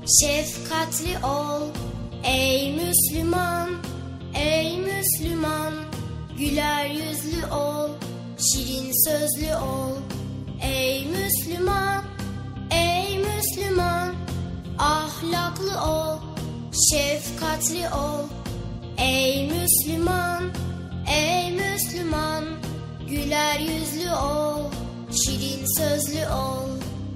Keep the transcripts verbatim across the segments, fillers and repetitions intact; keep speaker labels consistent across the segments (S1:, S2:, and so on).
S1: Şefkatli ol ey Müslüman, ey Müslüman. Güler yüzlü ol, şirin sözlü ol ey Müslüman, ey Müslüman. Ahlaklı ol, şefkatli ol ey Müslüman, ey Müslüman. Güler yüzlü ol, şirin sözlü ol.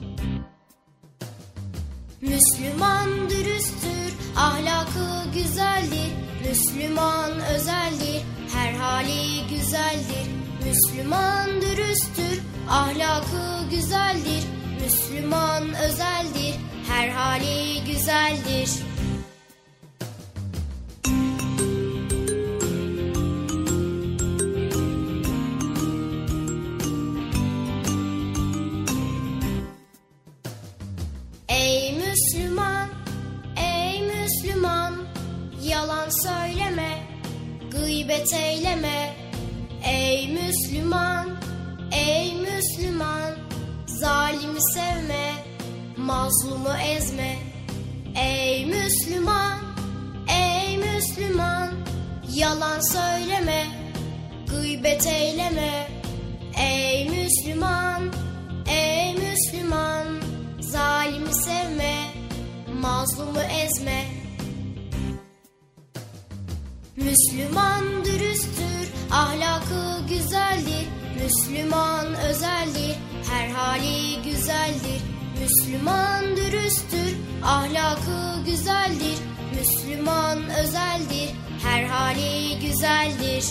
S1: Müslüman dürüsttür, ahlakı güzeldir. Müslüman özeldir, her hali güzeldir. Müslüman dürüsttür, ahlakı güzeldir. Müslüman özeldir, her hali güzeldir. Ey Müslüman, ey Müslüman. Yalan söyleme, gıybet eyleme ey Müslüman, ey Müslüman. Zalimi sevme, mazlumu ezme ey Müslüman, ey Müslüman. Yalan söyleme, gıybet eyleme ey Müslüman, ey Müslüman. Zalimi sevme, mazlumu ezme. Müslüman dürüsttür, ahlakı güzeldir. Müslüman özeldir, her hali güzeldir. Müslüman dürüsttür, ahlakı güzeldir. Müslüman özeldir, her hali güzeldir.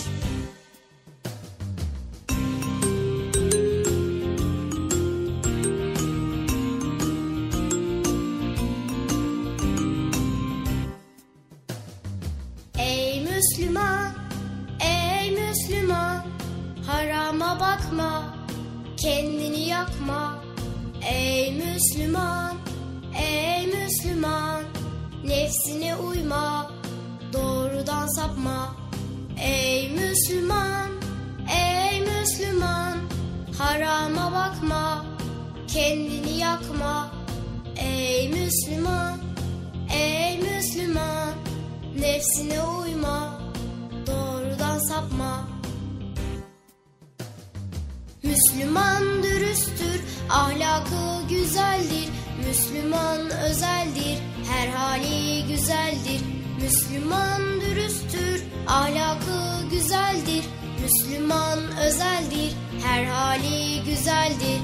S1: Müslüman, ey Müslüman. Harama bakma, kendini yakma ey Müslüman, ey Müslüman. Nefsine uyma, doğrudan sapma ey Müslüman, ey Müslüman. Harama bakma, kendini yakma ey Müslüman, ey Müslüman. Nefsine uyma, doğrudan sapma. Müslüman dürüsttür, ahlakı güzeldir. Müslüman özeldir, her hali güzeldir. Müslüman dürüsttür, ahlakı güzeldir. Müslüman özeldir, her hali güzeldir.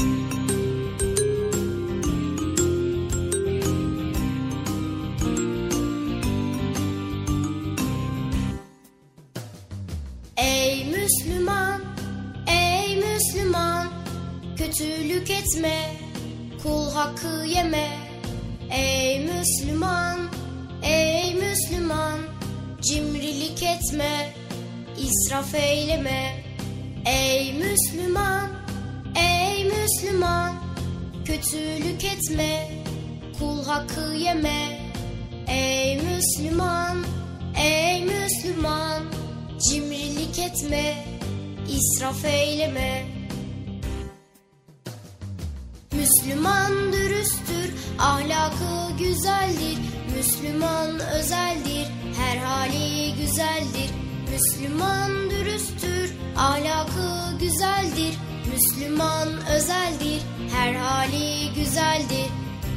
S1: Ey Müslüman, ey Müslüman. Kötülük etme, kul hakkı yeme ey Müslüman, ey Müslüman. Cimrilik etme, israf eyleme ey Müslüman, ey Müslüman. Kötülük etme, kul hakkı yeme ey Müslüman, ey Müslüman. Cimrilik etme, israf eyleme. Müslüman dürüsttür, ahlakı güzeldir. Müslüman özeldir, her hali güzeldir. Müslüman dürüsttür, ahlakı güzeldir. Müslüman özeldir, her hali güzeldir.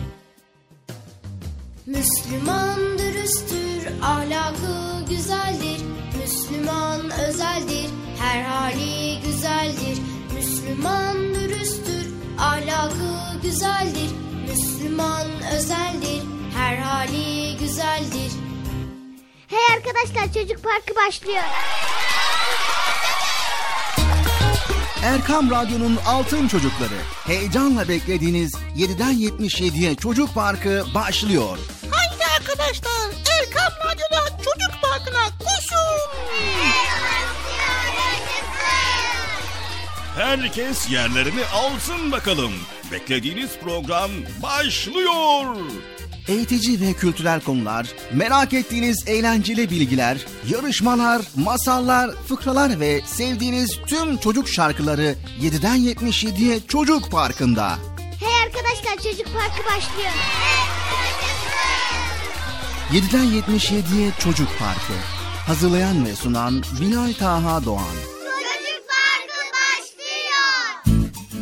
S1: Müslüman dürüsttür, ahlakı güzeldir. Müslüman özeldir, her hali güzeldir. Müslüman dürüsttür, ahlakı güzeldir. Müslüman özeldir, her hali güzeldir.
S2: Hey arkadaşlar, Çocuk Parkı başlıyor.
S3: Erkam Radyo'nun Altın Çocukları. Heyecanla beklediğiniz yediden yetmiş yediye Çocuk Parkı başlıyor.
S4: Haydi arkadaşlar, Erkam Radyo'da Çocuk Parkı'na koşun.
S5: Herkes yerlerini alsın bakalım. Beklediğiniz program başlıyor.
S3: Eğitici ve kültürel konular, merak ettiğiniz eğlenceli bilgiler, yarışmalar, masallar, fıkralar ve sevdiğiniz tüm çocuk şarkıları yediden yetmiş yediye Çocuk Parkı'nda.
S2: Hey arkadaşlar, Çocuk Parkı başlıyor.
S3: yediden yetmiş yediye Çocuk Parkı. Hazırlayan ve sunan Binay Taha Doğan.
S2: Çocuk Parkı başlıyor.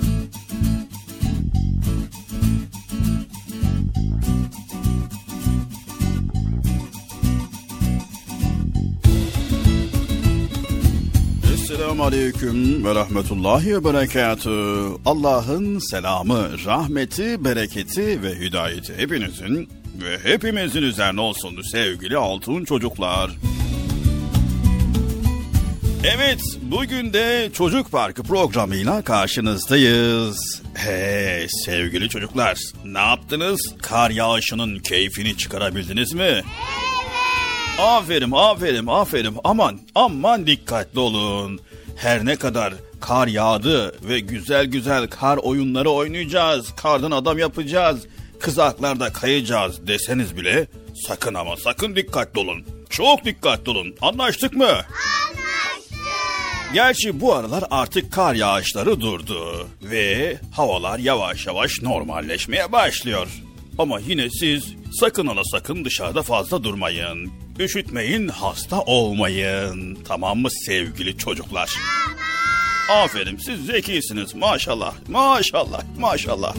S5: Esselamu Aleyküm ve Rahmetullahi ve Berekatühü. Allah'ın selamı, rahmeti, bereketi ve hidayeti hepinizin ve hepimizin üzerine olsun sevgili altın çocuklar. Evet, bugün de Çocuk Parkı programıyla karşınızdayız. Hey sevgili çocuklar, ne yaptınız? Kar yağışının keyfini çıkarabildiniz mi? Evet. Aferin, aferin, aferin. Aman, aman dikkatli olun. Her ne kadar kar yağdı ve güzel güzel kar oyunları oynayacağız, kardan adam yapacağız, kızaklarda kayacağız deseniz bile sakın ama sakın dikkatli olun. Çok dikkatli olun. Anlaştık mı?
S2: Anlaştık.
S5: Gerçi bu aralar artık kar yağışları durdu ve havalar yavaş yavaş normalleşmeye başlıyor. Ama yine siz sakın ola sakın dışarıda fazla durmayın. Üşütmeyin, hasta olmayın. Tamam mı sevgili çocuklar? Tamam. Aferin, siz zekisiniz maşallah, maşallah, maşallah.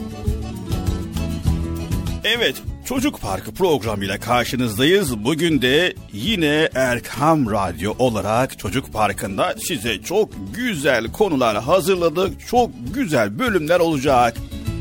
S5: Evet, Çocuk Parkı programıyla karşınızdayız. Bugün de yine Erkam Radyo olarak Çocuk Parkı'nda size çok güzel konular hazırladık. Çok güzel bölümler olacak.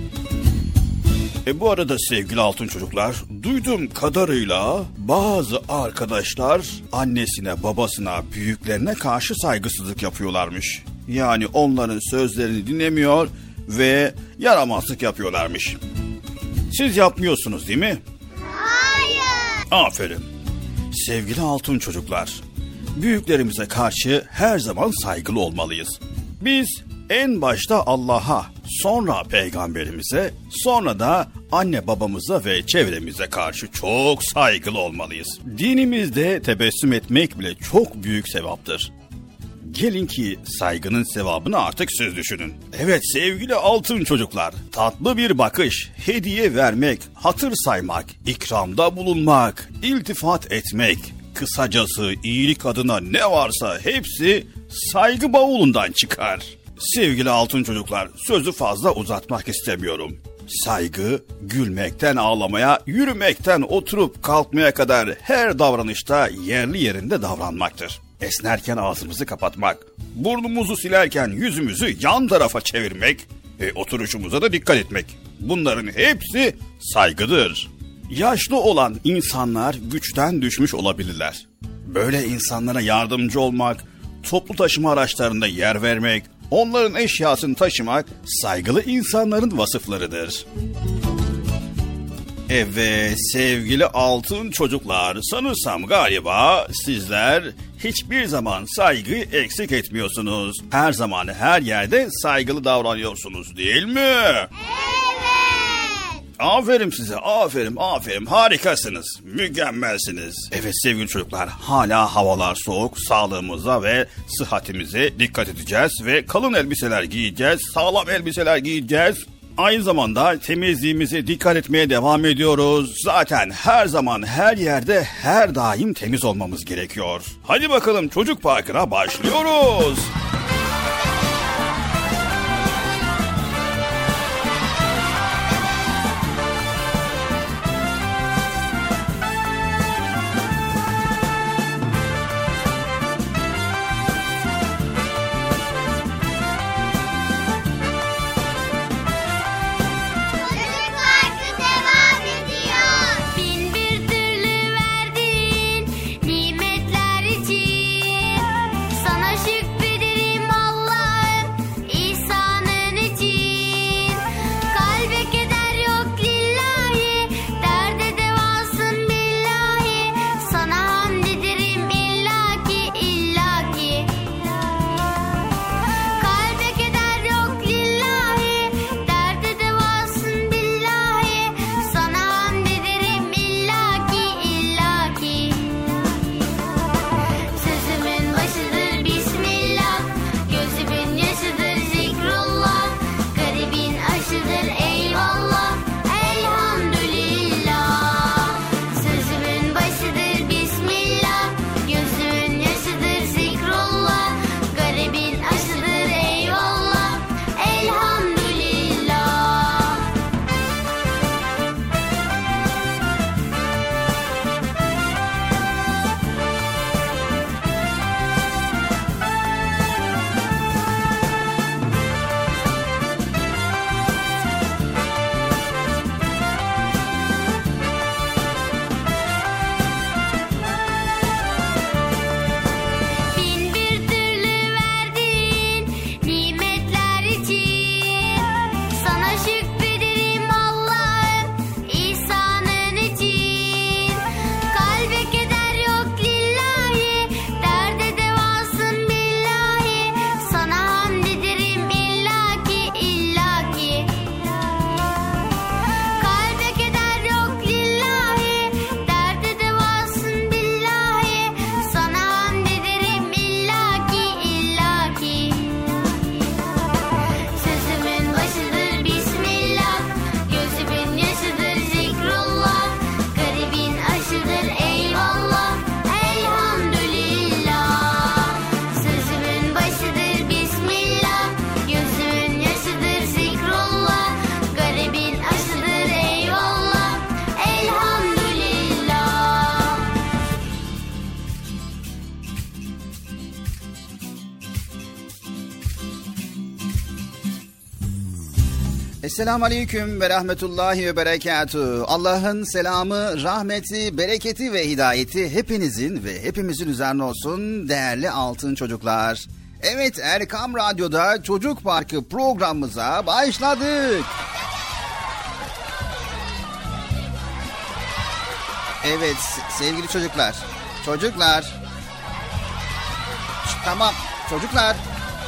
S5: E bu arada sevgili altın çocuklar, duyduğum kadarıyla bazı arkadaşlar annesine, babasına, büyüklerine karşı saygısızlık yapıyorlarmış. Yani onların sözlerini dinlemiyor ve yaramazlık yapıyorlarmış. Siz yapmıyorsunuz değil mi?
S2: Hayır.
S5: Aferin. Sevgili altın çocuklar, büyüklerimize karşı her zaman saygılı olmalıyız. Biz en başta Allah'a, sonra peygamberimize, sonra da anne babamıza ve çevremize karşı çok saygılı olmalıyız. Dinimizde tebessüm etmek bile çok büyük sevaptır. Gelin ki saygının sevabını artık siz düşünün. Evet sevgili altın çocuklar, tatlı bir bakış, hediye vermek, hatır saymak, ikramda bulunmak, iltifat etmek, kısacası iyilik adına ne varsa hepsi saygı bavulundan çıkar. Sevgili altın çocuklar, sözü fazla uzatmak istemiyorum. Saygı, gülmekten ağlamaya, yürümekten oturup kalkmaya kadar her davranışta yerli yerinde davranmaktır. Esnerken ağzımızı kapatmak, burnumuzu silerken yüzümüzü yan tarafa çevirmek ve oturuşumuza da dikkat etmek. Bunların hepsi saygıdır. Yaşlı olan insanlar güçten düşmüş olabilirler. Böyle insanlara yardımcı olmak, toplu taşıma araçlarında yer vermek, onların eşyasını taşımak saygılı insanların vasıflarıdır. Evet sevgili altın çocuklar, sanırsam galiba sizler hiçbir zaman saygı eksik etmiyorsunuz. Her zaman her yerde saygılı davranıyorsunuz değil mi?
S2: Evet.
S5: Aferin size, aferin, aferin, harikasınız, mükemmelsiniz. Evet sevgili çocuklar, hala havalar soğuk, sağlığımıza ve sıhhatimize dikkat edeceğiz ve kalın elbiseler giyeceğiz, sağlam elbiseler giyeceğiz. Aynı zamanda temizliğimize dikkat etmeye devam ediyoruz. Zaten her zaman her yerde her daim temiz olmamız gerekiyor. Hadi bakalım Çocuk Parkı'na başlıyoruz.
S2: Nimetler için sana şükredelim.
S3: Esselamu Aleyküm ve Rahmetullahi ve Berekatuhu. Allah'ın selamı, rahmeti, bereketi ve hidayeti hepinizin ve hepimizin üzerine olsun değerli altın çocuklar. Evet, Erkam Radyo'da Çocuk Parkı programımıza başladık. Evet sevgili çocuklar, çocuklar, tamam çocuklar.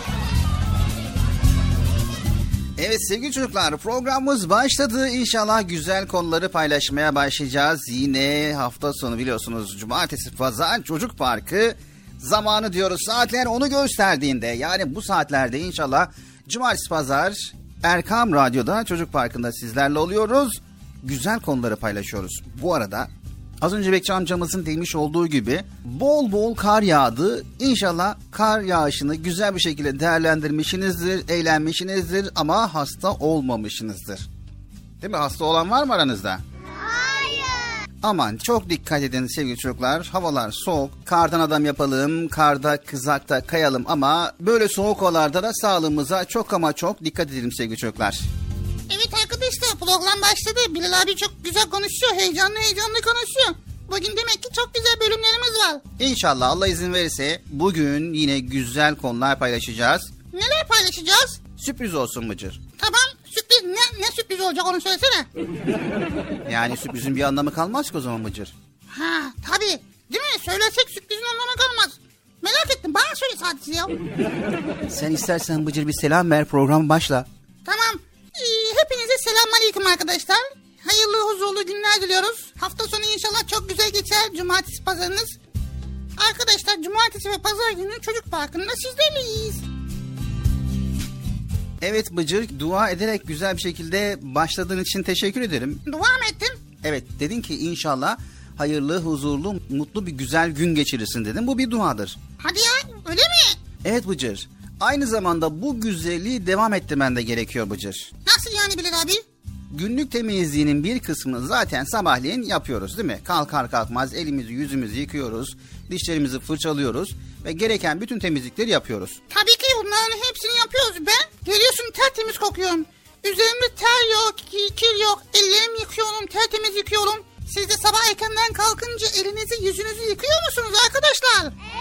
S3: Evet sevgili çocuklar, programımız başladı. İnşallah güzel konuları paylaşmaya başlayacağız. Yine hafta sonu biliyorsunuz cumartesi pazar Çocuk Parkı zamanı diyoruz. Saatler onu gösterdiğinde, yani bu saatlerde inşallah cumartesi pazar Erkam Radyo'da Çocuk Parkı'nda sizlerle oluyoruz. Güzel konuları paylaşıyoruz. Bu arada az önce Bekçi amcamızın demiş olduğu gibi bol bol kar yağdı. İnşallah kar yağışını güzel bir şekilde değerlendirmişsinizdir, eğlenmişsinizdir ama hasta olmamışsınızdır. Değil mi? Hasta olan var mı aranızda?
S2: Hayır.
S3: Aman çok dikkat edin sevgili çocuklar. Havalar soğuk. Kardan adam yapalım, karda kızakta kayalım ama böyle soğuk havalarda da sağlığımıza çok ama çok dikkat edelim sevgili çocuklar.
S4: Evet arkadaşlar, program başladı. Bilal abi çok güzel konuşuyor. Heyecanlı heyecanlı konuşuyor. Bugün demek ki çok güzel bölümlerimiz var.
S3: İnşallah Allah izin verirse bugün yine güzel konular paylaşacağız.
S4: Neler paylaşacağız?
S3: Sürpriz olsun Bıcır.
S4: Tamam, sürpriz ne, ne sürpriz olacak onu söylesene.
S3: Yani sürprizin bir anlamı kalmaz ki o zaman Bıcır.
S4: Ha tabii, değil mi? Söylesek sürprizin anlamı kalmaz. Merak ettim, bana söyle sadece ya.
S3: Sen istersen Bıcır bir selam ver, program başla.
S4: Tamam. Ee, hepinize selamünaleyküm arkadaşlar. Hayırlı huzurlu günler diliyoruz. Hafta sonu inşallah çok güzel geçer. Cumartesi pazarınız. Arkadaşlar cumartesi ve pazar günü Çocuk Parkı'nda sizlerleyiz.
S3: Evet Bıcır, dua ederek güzel bir şekilde başladığın için teşekkür ederim.
S4: Dua mı ettim?
S3: Evet, dedin ki inşallah hayırlı, huzurlu, mutlu bir güzel gün geçirirsin dedin. Bu bir duadır.
S4: Hadi ya, öyle mi?
S3: Evet Bıcır. Aynı zamanda bu güzelliği devam ettirmen de gerekiyor Bıcır.
S4: Nasıl yani Bilal abi?
S3: Günlük temizliğinin bir kısmını zaten sabahleyin yapıyoruz değil mi? Kalkar kalkmaz elimizi yüzümüzü yıkıyoruz, dişlerimizi fırçalıyoruz ve gereken bütün temizlikleri yapıyoruz.
S4: Tabii ki bunların hepsini yapıyoruz. Ben görüyorsun tertemiz kokuyorum. Üzerimde ter yok, kir yok, ellerimi yıkıyorum, tertemiz yıkıyorum. Siz de sabah erkenden kalkınca elinizi yüzünüzü yıkıyor musunuz arkadaşlar?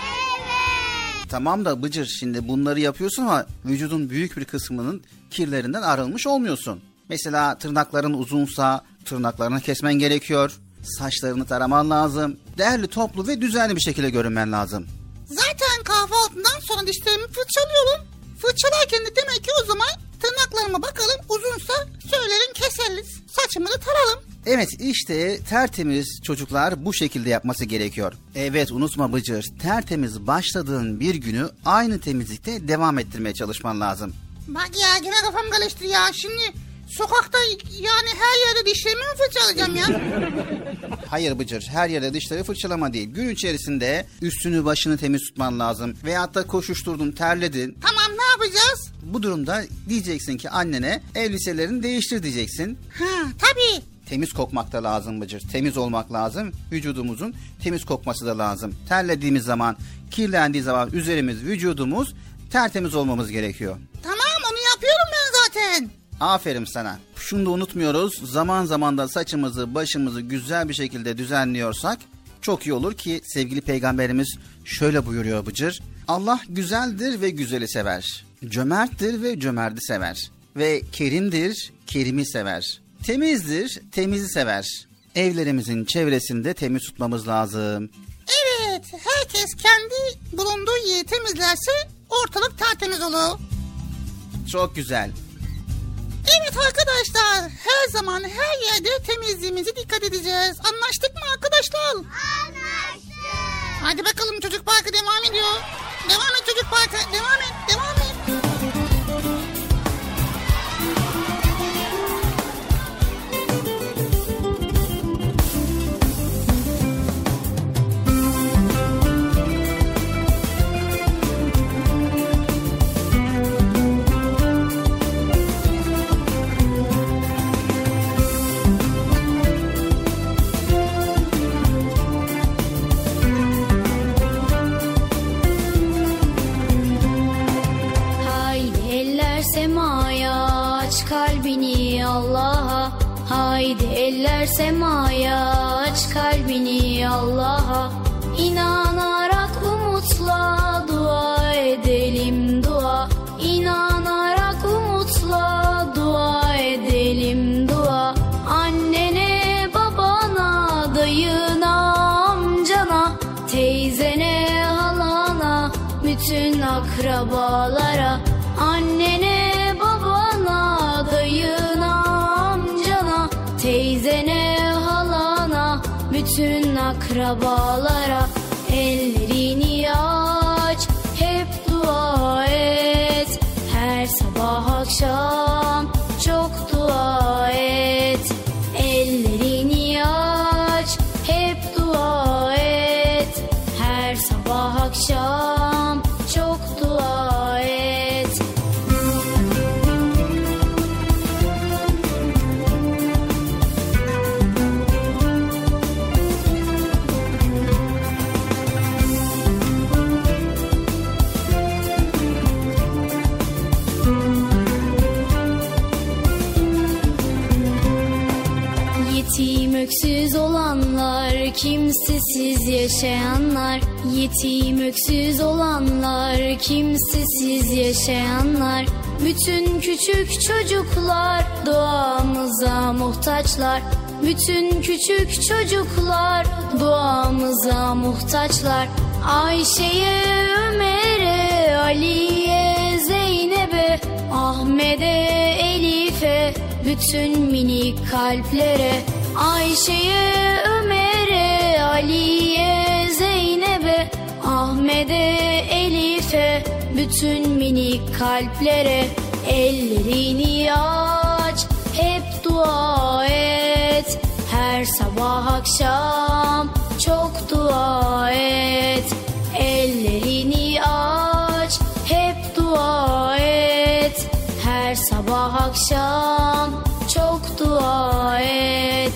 S2: Evet.
S3: Tamam da Bıcır, şimdi bunları yapıyorsun ama vücudun büyük bir kısmının kirlerinden arınmış olmuyorsun. Mesela tırnakların uzunsa tırnaklarını kesmen gerekiyor. Saçlarını taraman lazım. Değerli, toplu ve düzenli bir şekilde görünmen lazım.
S4: Zaten kahvaltından sonra dişlerimi fırçalıyorum. Fırçalarken de demek ki o zaman tırnaklarıma bakalım, uzunsa söylerim keseriz. Saçımı da tararım.
S3: Evet, işte tertemiz çocuklar bu şekilde yapması gerekiyor. Evet, unutma Bıcır, tertemiz başladığın bir günü aynı temizlikte devam ettirmeye çalışman lazım.
S4: Bak ya, gene kafam karıştı ya. Şimdi sokakta yani her yerde dişlerimi mi fırçalayacağım ya?
S3: Hayır Bıcır, her yerde dişleri fırçalama değil. Gün içerisinde üstünü başını temiz tutman lazım. Veyahut da koşuşturdun, terledin.
S4: Tamam, ne yapacağız?
S3: Bu durumda diyeceksin ki annene elbiselerini değiştir diyeceksin.
S4: Ha tabii.
S3: Temiz kokmak da lazım Bıcır. Temiz olmak lazım. Vücudumuzun temiz kokması da lazım. Terlediğimiz zaman, kirlendiği zaman üzerimiz, vücudumuz tertemiz olmamız gerekiyor.
S4: Tamam, onu yapıyorum ben zaten.
S3: Aferin sana. Şunu da unutmuyoruz. Zaman zaman da saçımızı, başımızı güzel bir şekilde düzenliyorsak çok iyi olur ki sevgili peygamberimiz şöyle buyuruyor Bıcır. Allah güzeldir ve güzeli sever. Cömerttir ve cömerti sever. Ve kerimdir, kerimi sever. Temizdir, temizi sever. Evlerimizin çevresini de temiz tutmamız lazım.
S4: Evet, herkes kendi bulunduğu yeri temizlerse ortalık tertemiz olur.
S3: Çok güzel.
S4: Evet arkadaşlar, her zaman her yerde temizliğimize dikkat edeceğiz. Anlaştık mı arkadaşlar?
S2: Anlaştık.
S4: Hadi bakalım, Çocuk Parkı devam ediyor. Devam et Çocuk Parkı, devam et, devam et.
S6: eller semaya, aç kalbini Allah'a. İnanarak umutla dua edelim dua. İnanarak umutla dua edelim dua. Annene, babana, dayına, amcana, teyzene, halana, bütün akrabalara. Annene, babana, dayına, amcana, teyzene, halana, bütün akrabalara. Ellerini aç, hep dua et, her sabah akşam çok dua et. Ellerini aç, hep dua et, her sabah akşam çok dua et. Yetim öksüz olanlar, kimsesiz yaşayanlar. Yetim öksüz olanlar, kimsesiz yaşayanlar. Bütün küçük çocuklar duamıza muhtaçlar. Bütün küçük çocuklar duamıza muhtaçlar. Ayşe'ye, Ömer'e, Ali'ye, Zeynep'e, Ahmet'e, Elif'e, bütün minik kalplere. Ayşe'ye, Ömer'e, Ali'ye, Zeynep'e, Ahmet'e, Elif'e, bütün minik kalplere. Ellerini aç, hep dua et, her sabah akşam çok dua et. Ellerini aç, hep dua et, her sabah akşam çok dua et.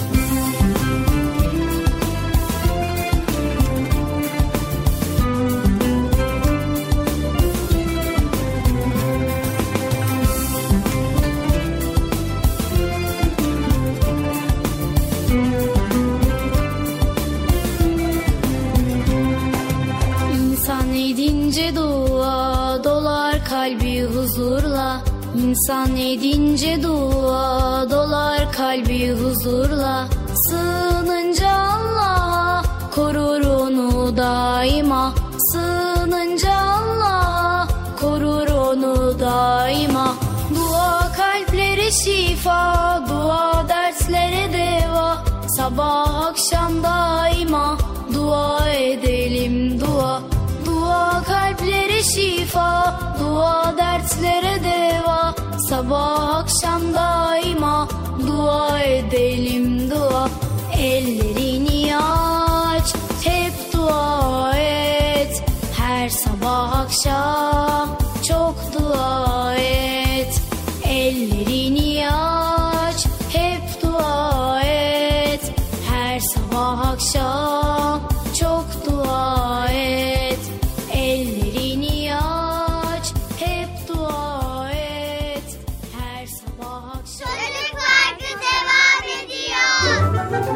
S6: İnsan edince dua dolar kalbi huzurla. İnsan edince dua dolar kalbi huzurla. Sığınınca Allah'a korur onu daima. Sığınınca Allah'a korur onu daima. Dua kalplere şifa, dua dertlere deva. Sabah akşam daima dua edelim dua. Dua kalplere şifa, dua dertlere deva. Sabah akşam daima dua edelim dua. Ellerini aç, hep dua et, her sabah akşam çok dua et. Ellerini aç, hep dua et, her sabah akşam çok dua et. Ellerini aç, hep dua et, her sabah akşam.
S2: Çocuk Parkı devam ediyor.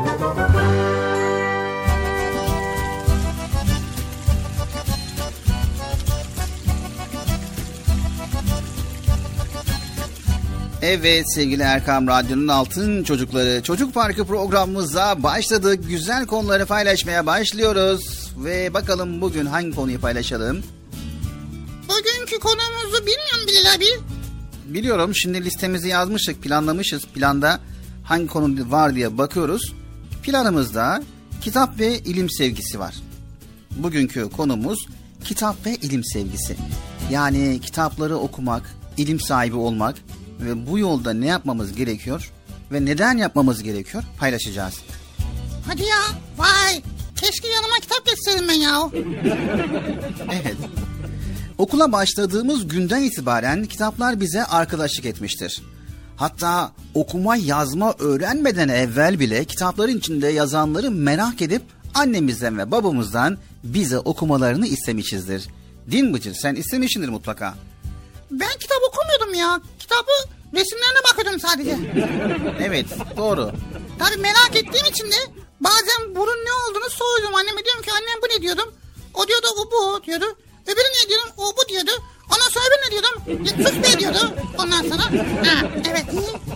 S3: Evet sevgili Erkam Radyo'nun altın çocukları, Çocuk Parkı programımıza başladık. Güzel konuları paylaşmaya başlıyoruz. Ve bakalım bugün hangi konuyu paylaşalım?
S4: Bugünkü konumuzu bilmiyorum Bilal abi.
S3: Biliyorum, şimdi listemizi yazmıştık, planlamışız. Planda hangi konu var diye bakıyoruz. Planımızda kitap ve ilim sevgisi var. Bugünkü konumuz kitap ve ilim sevgisi. Yani kitapları okumak, ilim sahibi olmak ve bu yolda ne yapmamız gerekiyor ve neden yapmamız gerekiyor paylaşacağız.
S4: Hadi ya, vay. Keşke yanıma kitap getirseydim ben ya.
S3: Evet. Okula başladığımız günden itibaren kitaplar bize arkadaşlık etmiştir. Hatta okuma yazma öğrenmeden evvel bile kitapların içinde yazanları merak edip annemizden ve babamızdan bize okumalarını istemişizdir. Değil mi Bıcır? Sen istemişsindir mutlaka.
S4: Ben kitap okumuyordum ya. Kitabı resimlerine bakıyordum sadece.
S3: Evet, doğru.
S4: Tabii merak ettiğim için de bazen bunun ne olduğunu soruyordum anneme, diyorum ki annem bu ne diyordum. O diyordu o bu diyordu. Öbürü ne diyordum, o bu diyordu. Ondan sonra öbürü ne diyordum, ya, sus be diyordu. Ondan sonra ha, evet.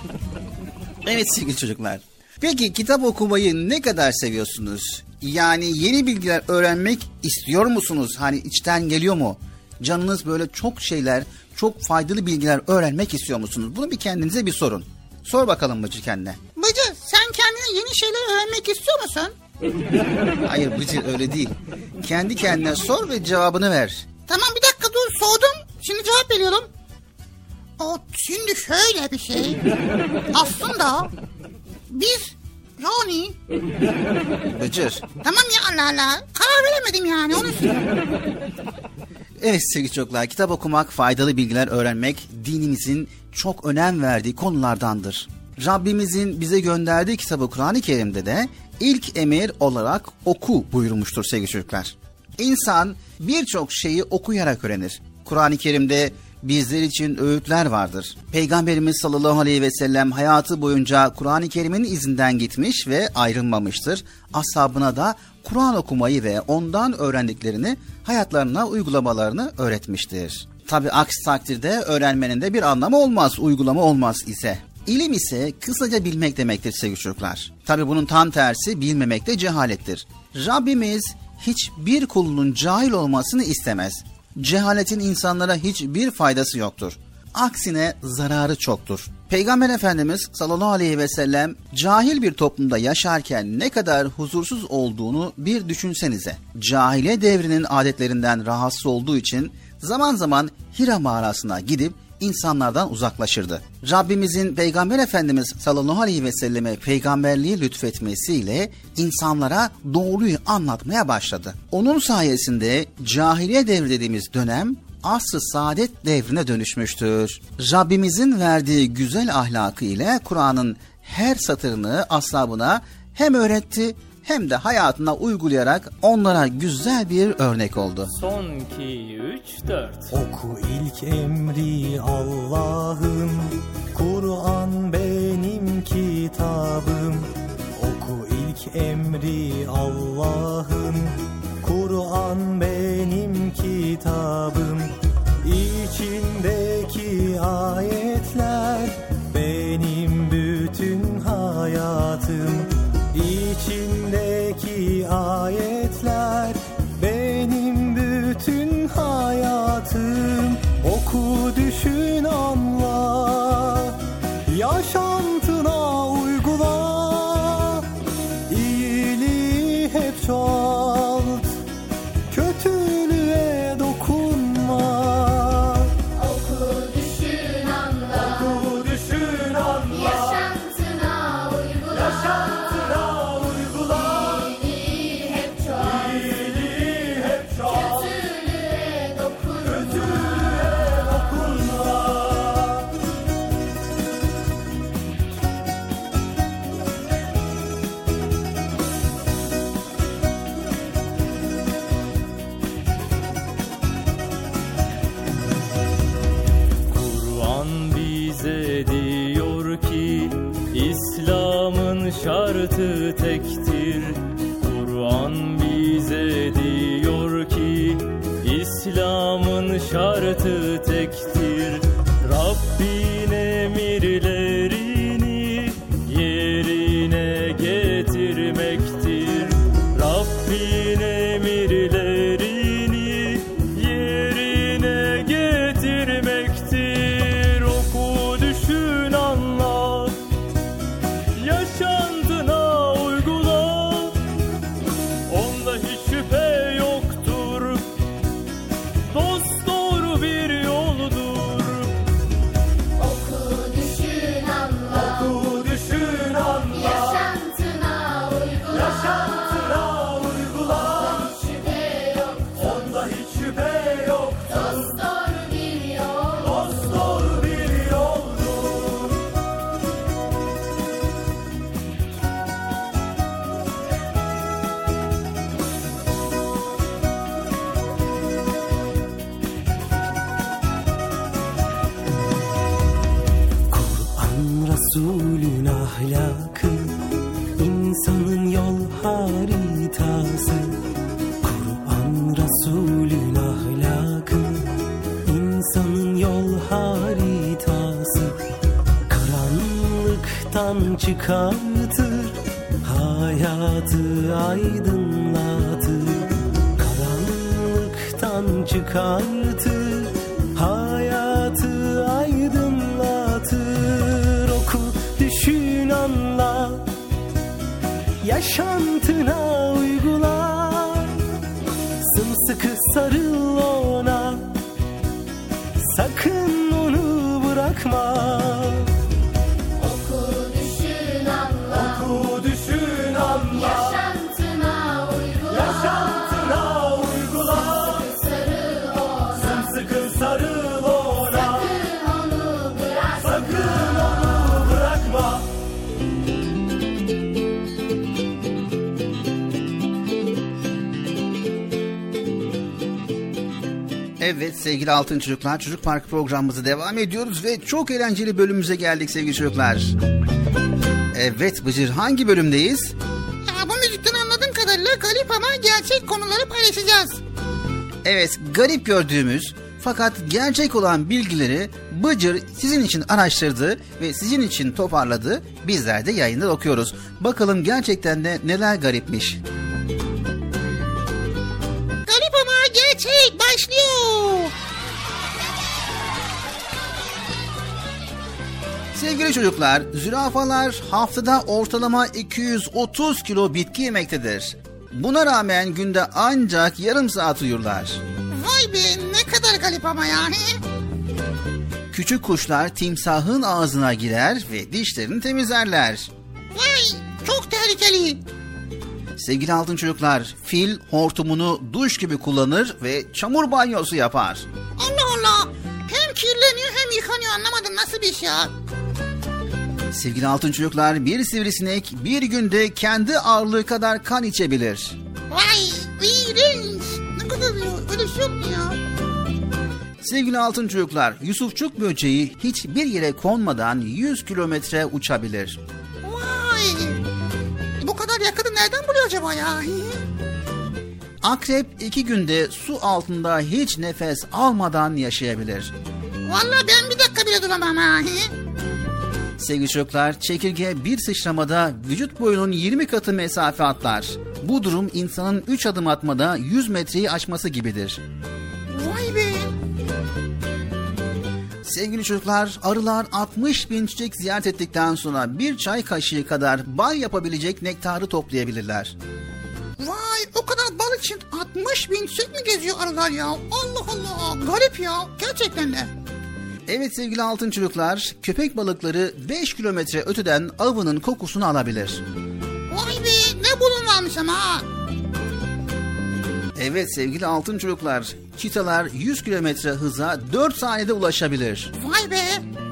S3: Evet sevgili çocuklar. Peki kitap okumayı ne kadar seviyorsunuz? Yani yeni bilgiler öğrenmek istiyor musunuz? Hani içten geliyor mu? Canınız böyle çok şeyler, çok faydalı bilgiler öğrenmek istiyor musunuz? Bunu bir kendinize bir sorun. Sor bakalım Bıcı kendine.
S4: Bıcı sen kendine yeni şeyler öğrenmek istiyor musun?
S3: Hayır Bıcı öyle değil. Kendi kendine sor ve cevabını ver.
S4: Tamam bir dakika dur, sordum. Şimdi cevap veriyorum. O şimdi şöyle bir şey. Aslında biz yani...
S3: Bıcır.
S4: Tamam ya Allah Allah. Karar veremedim yani onu söyleyeyim.
S3: Evet sevgili çocuklar, kitap okumak, faydalı bilgiler öğrenmek dinimizin çok önem verdiği konulardandır. Rabbimizin bize gönderdiği kitabı Kur'an-ı Kerim'de de ilk emir olarak oku buyurmuştur sevgili çocuklar. İnsan birçok şeyi okuyarak öğrenir. Kur'an-ı Kerim'de bizler için öğütler vardır. Peygamberimiz sallallahu aleyhi ve sellem hayatı boyunca Kur'an-ı Kerim'in izinden gitmiş ve ayrılmamıştır. Ashabına da Kur'an okumayı ve ondan öğrendiklerini hayatlarına uygulamalarını öğretmiştir. Tabi aksi takdirde öğrenmenin de bir anlamı olmaz, uygulama olmaz ise. İlim ise kısaca bilmek demektir sevgili çocuklar. Tabi bunun tam tersi bilmemek de cehalettir. Rabbimiz hiçbir kulunun cahil olmasını istemez. Cehaletin insanlara hiçbir faydası yoktur. Aksine zararı çoktur. Peygamber Efendimiz sallallahu aleyhi ve sellem cahil bir toplumda yaşarken ne kadar huzursuz olduğunu bir düşünsenize. Cahiliye devrinin adetlerinden rahatsız olduğu için zaman zaman Hira mağarasına gidip insanlardan uzaklaşırdı. Rabbimizin Peygamber Efendimiz sallallahu aleyhi ve selleme peygamberliği lütfetmesiyle insanlara doğruyu anlatmaya başladı. Onun sayesinde cahiliye devri dediğimiz dönem asr-ı saadet devrine dönüşmüştür. Rabbimizin verdiği güzel ahlakı ile Kur'an'ın her satırını ashabına hem öğretti hem de hayatına uygulayarak onlara güzel bir örnek oldu.
S7: Son iki, üç, dört.
S8: Oku ilk emri Allah'ın, Kur'an benim kitabım. Oku ilk emri Allah'ın, Kur'an benim kitabım. İçindeki ayetler benim bütün hayatım. İçindeki ayetler benim bütün hayatım. Oku, düşün, anla, yaşantına uygula. İyiliği hep çoğalt, kötülüğe dokunma.
S9: Oku, düşün, anla,
S8: Oku, düşün, anla,
S9: yaşantına uygula.
S8: yaşantına
S9: İyiliği hep çoğalt,
S8: İyiliği hep çoğalt,
S9: kötülüğe dokunma.
S8: kötülüğe dokunma.
S7: Kur'an bize diyor ki İslam'ın şartı tektir. Kur'an bize diyor ki İslam'ın şartı tektir. Rabbin emirlerini yerine getirmektir. Rabbin emirlerini yerine getirmektir. Oku, düşün, anla, yaşantına uygula. Onda hiç şüphe yoktur, dost doğru bir yoldur.
S9: Oku, düşün, anla,
S8: Oku, düşün, anla,
S9: yaşantına uygula.
S8: yaşantına uygula.
S10: haritası, Kur'an Resulün ahlakı, insanın yol haritası, karanlıktan çıkartır, hayatı aydınlatır. Karanlıktan çıkartır, hayatı aydınlatır. Oku, düşün, anla, yaşantına uygula. Sımsıkı sarıl ona, sakın onu bırakma.
S9: Oku, düşün, anla.
S8: Oku, düşün, anla.
S9: Yaşantına uygula.
S8: Yaşantına uygula.
S9: Sarıl ona.
S8: Sımsıkı sarıl ona.
S9: Sakın onu bırakma.
S8: Sakın onu bırakma.
S3: Evet sevgili Altın Çocuklar, Çocuk Parkı programımızı devam ediyoruz ve çok eğlenceli bölümümüze geldik sevgili çocuklar. Evet Bıcır, hangi bölümdeyiz?
S4: Ya bu müzikten anladığım kadarıyla garip ama gerçek konuları paylaşacağız.
S3: Evet, garip gördüğümüz fakat gerçek olan bilgileri Bıcır sizin için araştırdı ve sizin için toparladı. Bizler de yayında okuyoruz. Bakalım gerçekten de neler garipmiş.
S4: Garip ama gerçek başlıyor.
S3: Sevgili çocuklar, zürafalar haftada ortalama iki yüz otuz kilo bitki yemektedir. Buna rağmen günde ancak yarım saat uyurlar.
S4: Vay be, ne kadar garip ama yani.
S3: Küçük kuşlar timsahın ağzına girer ve dişlerini temizlerler.
S4: Vay, çok tehlikeli.
S3: Sevgili altın çocuklar, fil hortumunu duş gibi kullanır ve çamur banyosu yapar.
S4: Allah Allah, hem kirleniyor hem yıkanıyor, anlamadım nasıl bir şey ya.
S3: Sevgili altın çocuklar, bir sivrisinek bir günde kendi ağırlığı kadar kan içebilir.
S4: Vay, iğrenç. Ne kadar ya, öyle şey yok mu ya?
S3: Sevgili altın çocuklar, Yusufçuk böceği hiçbir yere konmadan yüz kilometre uçabilir.
S4: Vay, bu kadar yakını nereden buluyor acaba ya?
S3: Akrep iki günde su altında hiç nefes almadan yaşayabilir.
S4: Vallahi ben bir dakika bile duramam ha.
S3: Sevgili çocuklar, çekirge bir sıçramada vücut boyunun yirmi katı mesafe atlar. Bu durum insanın üç adım atmada yüz metreyi aşması gibidir.
S4: Vay be.
S3: Sevgili çocuklar, arılar altmış bin çiçek ziyaret ettikten sonra bir çay kaşığı kadar bal yapabilecek nektarı toplayabilirler.
S4: Vay, o kadar bal için altmış bin çiçek mi geziyor arılar ya? Allah Allah, garip ya, gerçekten de.
S3: Evet sevgili altın çocuklar, köpek balıkları beş kilometre öteden avının kokusunu alabilir.
S4: Vay be, ne bulun varmış ama ha.
S3: Evet sevgili altın çocuklar, çitalar yüz kilometre hıza dört saniyede ulaşabilir.
S4: Vay be.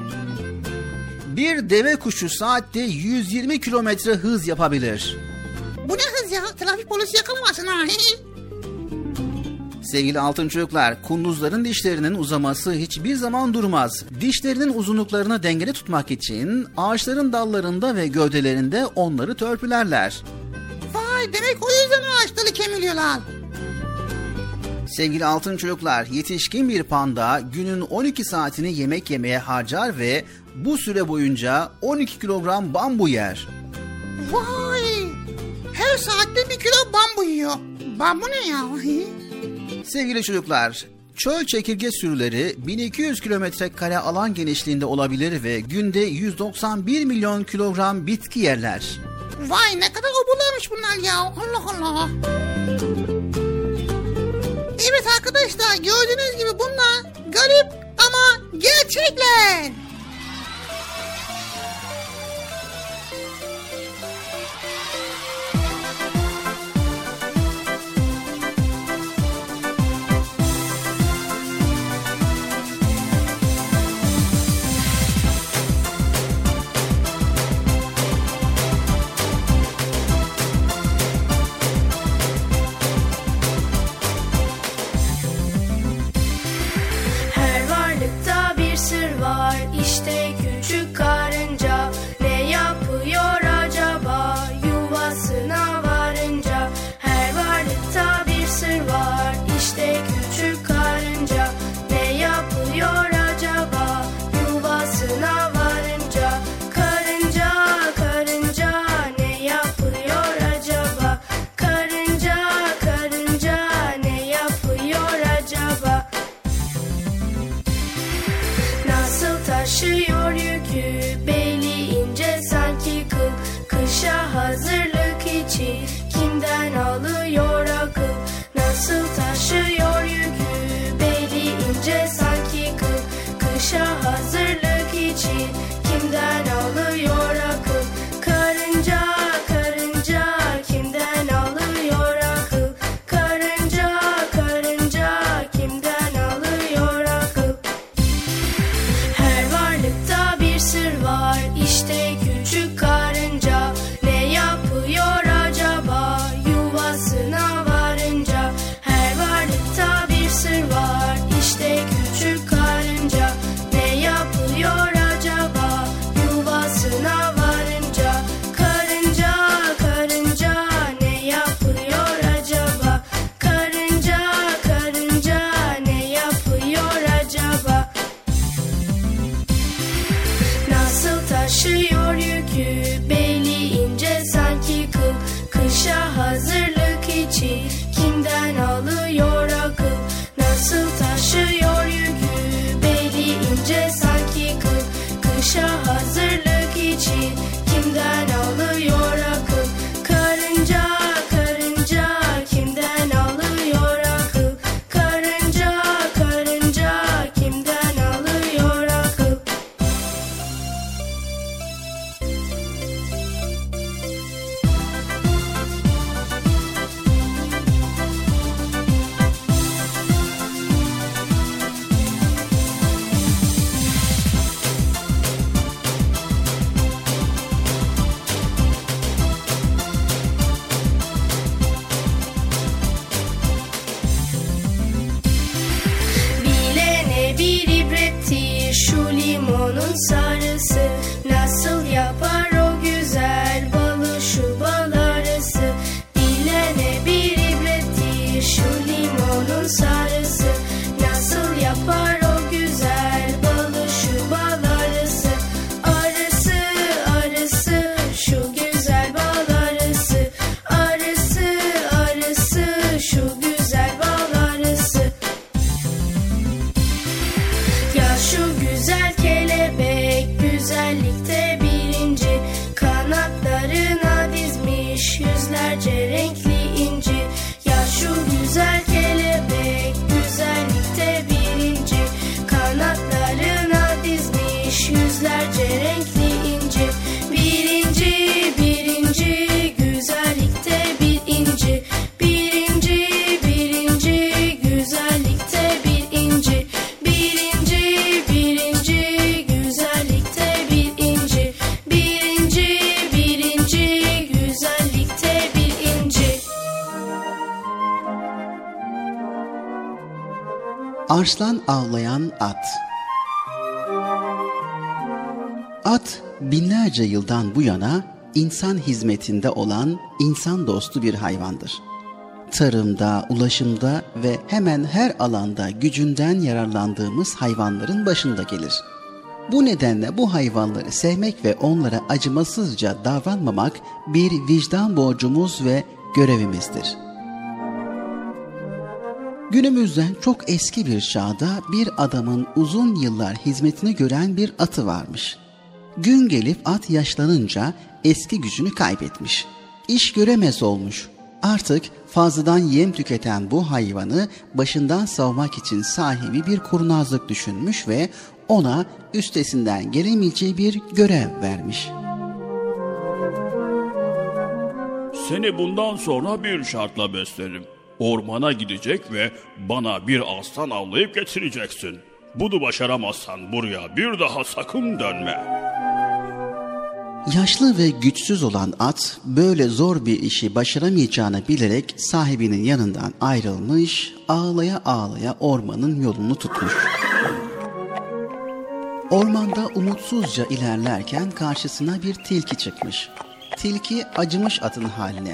S3: Bir deve kuşu saatte yüz yirmi kilometre hız yapabilir.
S4: Bu ne hız ya, trafik polisi yakalamasın ha.
S3: Sevgili altın çocuklar, kunduzların dişlerinin uzaması hiçbir zaman durmaz. Dişlerinin uzunluklarını dengede tutmak için ağaçların dallarında ve gövdelerinde onları törpülerler.
S4: Vay, demek o yüzden ağaçları kemiriyorlar.
S3: Sevgili altın çocuklar, yetişkin bir panda günün on iki saatini yemek yemeye harcar ve bu süre boyunca on iki kilogram bambu yer.
S4: Vay, her saatte bir kilo bambu yiyor. Bambu ne ya?
S3: Sevgili çocuklar, çöl çekirge sürüleri bin iki yüz kilometre kare alan genişliğinde olabilir ve günde yüz doksan bir milyon kilogram bitki yerler.
S4: Vay, ne kadar oburlarmış bunlar ya. Allah Allah. Evet arkadaşlar, gördüğünüz gibi bunlar garip ama gerçekler.
S6: Her varlıkta bir sır var.
S3: Arslan avlayan at. At binlerce yıldan bu yana insan hizmetinde olan insan dostu bir hayvandır. Tarımda, ulaşımda ve hemen her alanda gücünden yararlandığımız hayvanların başında gelir. Bu nedenle bu hayvanları sevmek ve onlara acımasızca davranmamak bir vicdan borcumuz ve görevimizdir. Günümüzden çok eski bir çağda bir adamın uzun yıllar hizmetini gören bir atı varmış. Gün gelip at yaşlanınca eski gücünü kaybetmiş. İş göremez olmuş. Artık fazladan yem tüketen bu hayvanı başından savmak için sahibi bir kurnazlık düşünmüş ve ona üstesinden gelemeyeceği bir görev vermiş.
S5: Seni bundan sonra bir şartla beslerim. Ormana gidecek ve bana bir aslan avlayıp getireceksin. Bunu başaramazsan buraya bir daha sakın dönme.
S3: Yaşlı ve güçsüz olan at böyle zor bir işi başaramayacağını bilerek sahibinin yanından ayrılmış, ağlaya ağlaya ormanın yolunu tutmuş. Ormanda umutsuzca ilerlerken karşısına bir tilki çıkmış. Tilki acımış atın haline.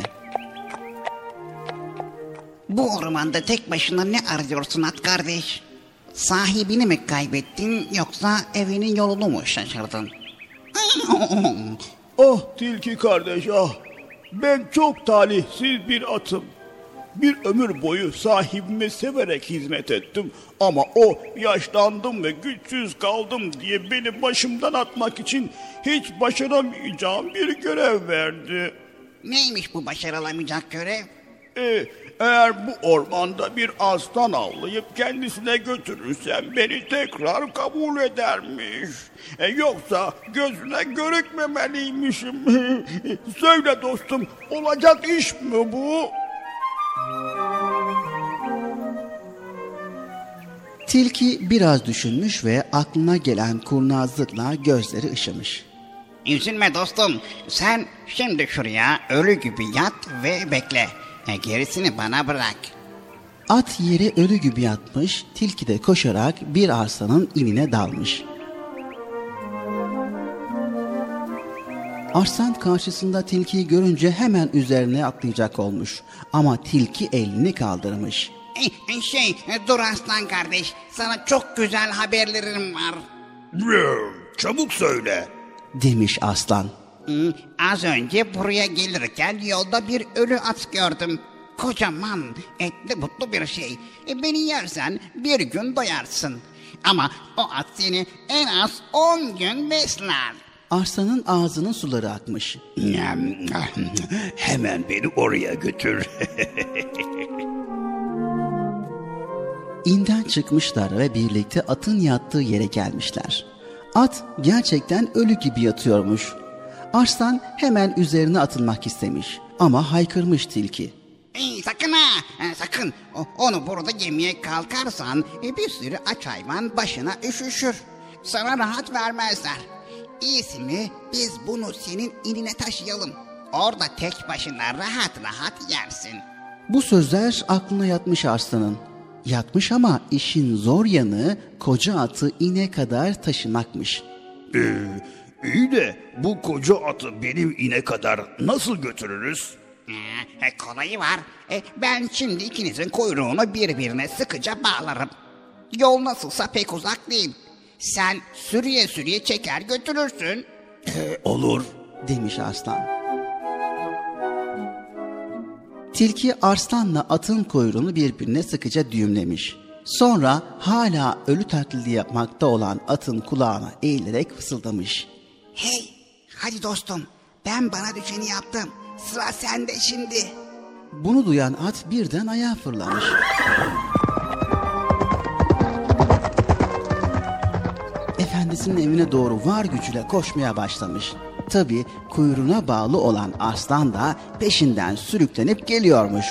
S11: Bu ormanda tek başına ne arıyorsun at kardeş? Sahibini mi kaybettin yoksa evinin yolunu mu şaşırdın?
S5: Ah tilki kardeş ah. Ben çok talihsiz bir atım. Bir ömür boyu sahibimi severek hizmet ettim. Ama o yaşlandım ve güçsüz kaldım diye beni başımdan atmak için hiç başaramayacağım bir görev verdi.
S11: Neymiş bu başarılamayacak görev?
S5: Ee, eğer bu ormanda bir aslan avlayıp kendisine götürürsem beni tekrar kabul edermiş. E, yoksa gözüne görükmemeliymişim. Söyle dostum, olacak iş mi bu?
S3: Tilki biraz düşünmüş ve aklına gelen kurnazlıkla gözleri ışımış.
S11: Üzülme dostum, sen şimdi şuraya ölü gibi yat ve bekle. E, gerisini bana bırak.
S3: At yere ölü gibi yatmış, tilki de koşarak bir arslanın inine dalmış. Arslan karşısında tilkiyi görünce hemen üzerine atlayacak olmuş. Ama tilki elini kaldırmış.
S11: E, şey, e, dur aslan kardeş, sana çok güzel haberlerim var.
S5: Çabuk söyle.
S3: Demiş aslan.
S11: Hı, az önce buraya gelirken yolda bir ölü at gördüm. Kocaman, etli butlu bir şey. E, beni yersen bir gün doyarsın. Ama o at seni en az on gün besler.
S3: Arslanın ağzının suları akmış.
S5: Hemen beni oraya götür.
S3: İnden çıkmışlar ve birlikte atın yattığı yere gelmişler. At gerçekten ölü gibi yatıyormuş. Arslan hemen üzerine atılmak istemiş ama haykırmış tilki.
S11: Ey, sakın ha, e, sakın. O, onu burada yemeye kalkarsan e, bir sürü aç hayvan başına üşüşür. Sana rahat vermezler. İyisi mi biz bunu senin inine taşıyalım. Orada tek başına rahat rahat yersin.
S3: Bu sözler aklına yatmış Arslan'ın. Yatmış ama işin zor yanı koca atı ine kadar taşımakmış.
S5: Ee, iyi de bu koca atı benim ine kadar nasıl götürürüz?
S11: Ee, e, kolayı var. E, ben şimdi ikinizin kuyruğunu birbirine sıkıca bağlarım. Yol nasılsa pek uzak değil. Sen sürüye sürüye çeker götürürsün.
S5: Ee, olur.
S3: Demiş Arslan. Tilki Arslan'la atın kuyruğunu birbirine sıkıca düğümlemiş. Sonra hala ölü taklidi yapmakta olan atın kulağına eğilerek fısıldamış.
S11: Hey, hadi dostum, ben bana düşeni yaptım. Sıra sende şimdi.
S3: Bunu duyan at birden ayağa fırlamış. Efendisinin evine doğru var gücüyle koşmaya başlamış. Tabii kuyruğuna bağlı olan Arslan da peşinden sürüklenip geliyormuş.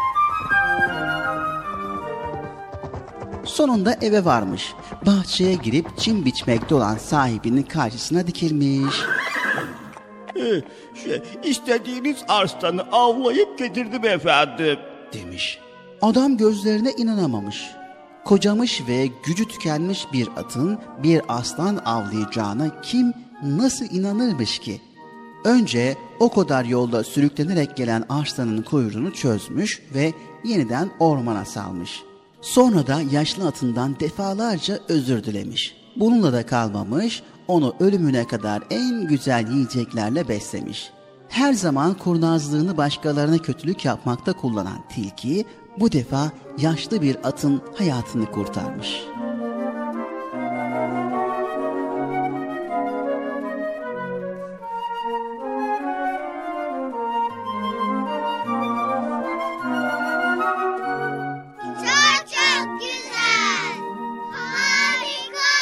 S3: Sonunda eve varmış. Bahçeye girip çim biçmekte olan sahibinin karşısına dikilmiş.
S5: Ee, şey, istediğiniz arslanı avlayıp getirdim efendim.
S3: Demiş. Adam gözlerine inanamamış. Kocamış ve gücü tükenmiş bir atın bir aslan avlayacağına kim nasıl inanırmış ki? Önce o kadar yolda sürüklenerek gelen arslanın kuyruğunu çözmüş ve yeniden ormana salmış. Sonra da yaşlı atından defalarca özür dilemiş. Bununla da kalmamış, onu ölümüne kadar en güzel yiyeceklerle beslemiş. Her zaman kurnazlığını başkalarına kötülük yapmakta kullanan tilki, bu defa yaşlı bir atın hayatını kurtarmış.
S2: Çok çok güzel. Harika.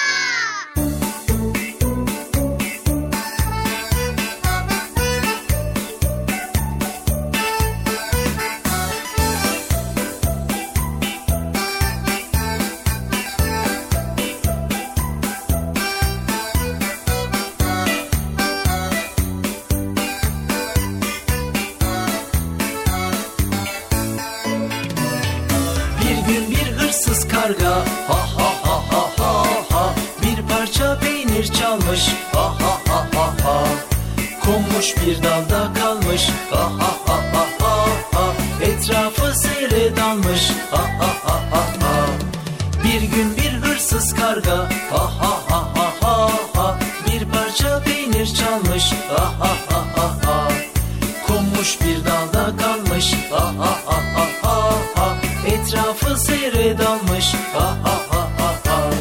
S10: Bir gün bir hırsız karga ha ha ha ha ha ha bir parça peynir çalmış ha ha ha ha ha konmuş bir dalda kalmış ha ha ha ha ha ha etrafı seyre dalmış ha ha ha ha ha bir gün bir hırsız karga ha ha ha ha ha ha bir parça peynir çalmış ha ha ha ha ha konmuş bir dalda kalmış ha ha ha ha ha ha etrafı seyre dalmış ha ha ha ha ha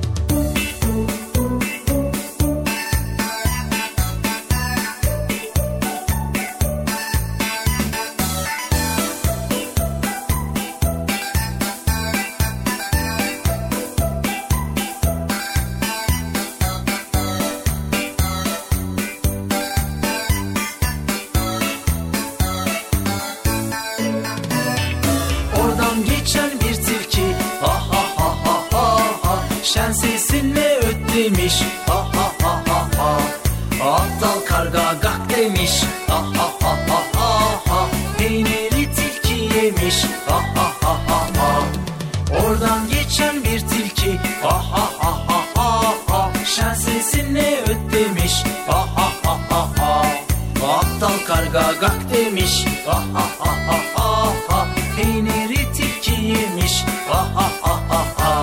S10: Oradan geçen bir tilki ha ha ha ha ha ha şen sesinle öt demiş ha ha ha ha ha aptal karga gak demiş ha ha ha ha ha ha peyniri tilki yemiş ha ha ha ha ha oradan geçen bir tilki ha ha ha ha ha ha şen sesinle öt demiş ha ha ha ha ha aptal karga gak demiş ha ha ha ha ha ha peyniri tilki yemiş ha ha ha ha ha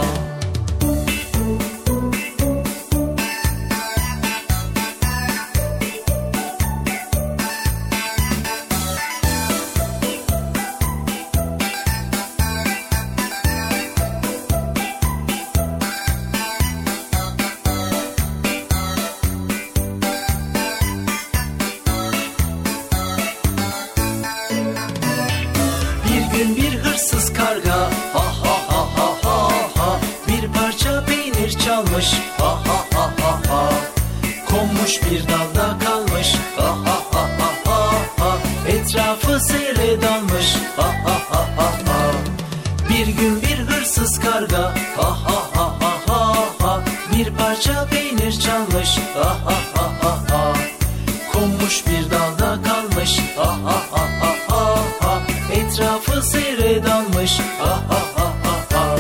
S10: Bir gün bir hırsız karga ha ha ha ha ha ha bir parça peynir çalmış ha ha ha ha ha konmuş bir dalda kalmış ha ha ha ha ha ha etrafı seyre dalmış ha ha ha ha ha bir gün bir hırsız karga ha ha ha ha ha ha bir parça peynir çalmış ha ha ha ha ha konmuş bir dalda kalmış ha ha ha ha ha ha etrafı seyre dalmış ha ha ha ha ha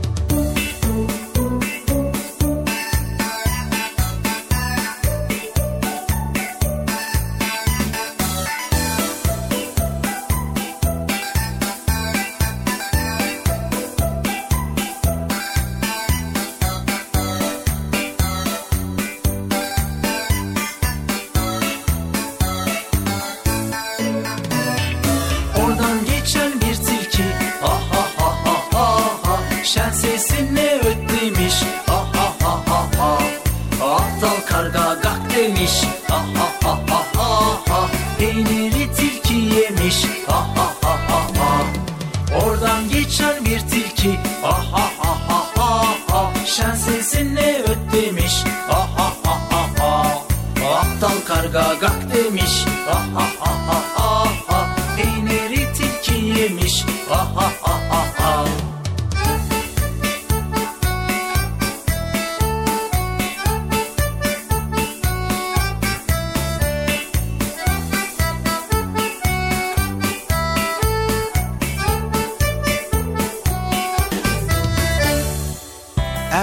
S10: Oradan geçen bir tilki ha ha ha ha ha ha şen sesinle öt demiş ha ha ha ha ha aptal karga gak demiş ha ha ha ha ha ha peyniri tilki yemiş ha ha ha ha ha oradan geçen bir tilki ha ha ha ha ha ha şen sesinle öt demiş ha ha ha ha ha aptal karga gak demiş ha ha ha ha ha ha peyniri tilki yemiş ha ha ha ha ha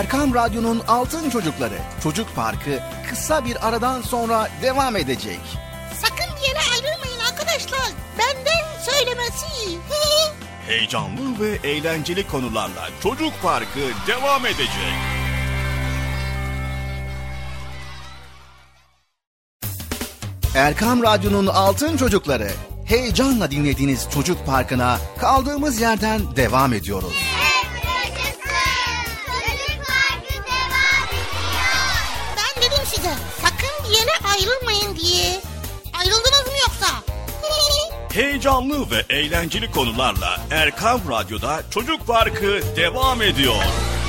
S3: Erkam Radyo'nun Altın Çocukları Çocuk Parkı kısa bir aradan sonra devam edecek.
S4: Sakın bir yere ayrılmayın arkadaşlar. Benden söylemesi.
S5: Heyecanlı ve eğlenceli konularla Çocuk Parkı devam edecek.
S3: Erkam Radyo'nun Altın Çocukları, heyecanla dinlediğiniz Çocuk Parkı'na kaldığımız yerden devam ediyoruz.
S4: Ben dedim size sakın bir yere ayrılmayın diye. Ayrıldınız mı yoksa?
S5: Heyecanlı ve eğlenceli konularla Erkam Radyo'da Çocuk Parkı devam ediyor.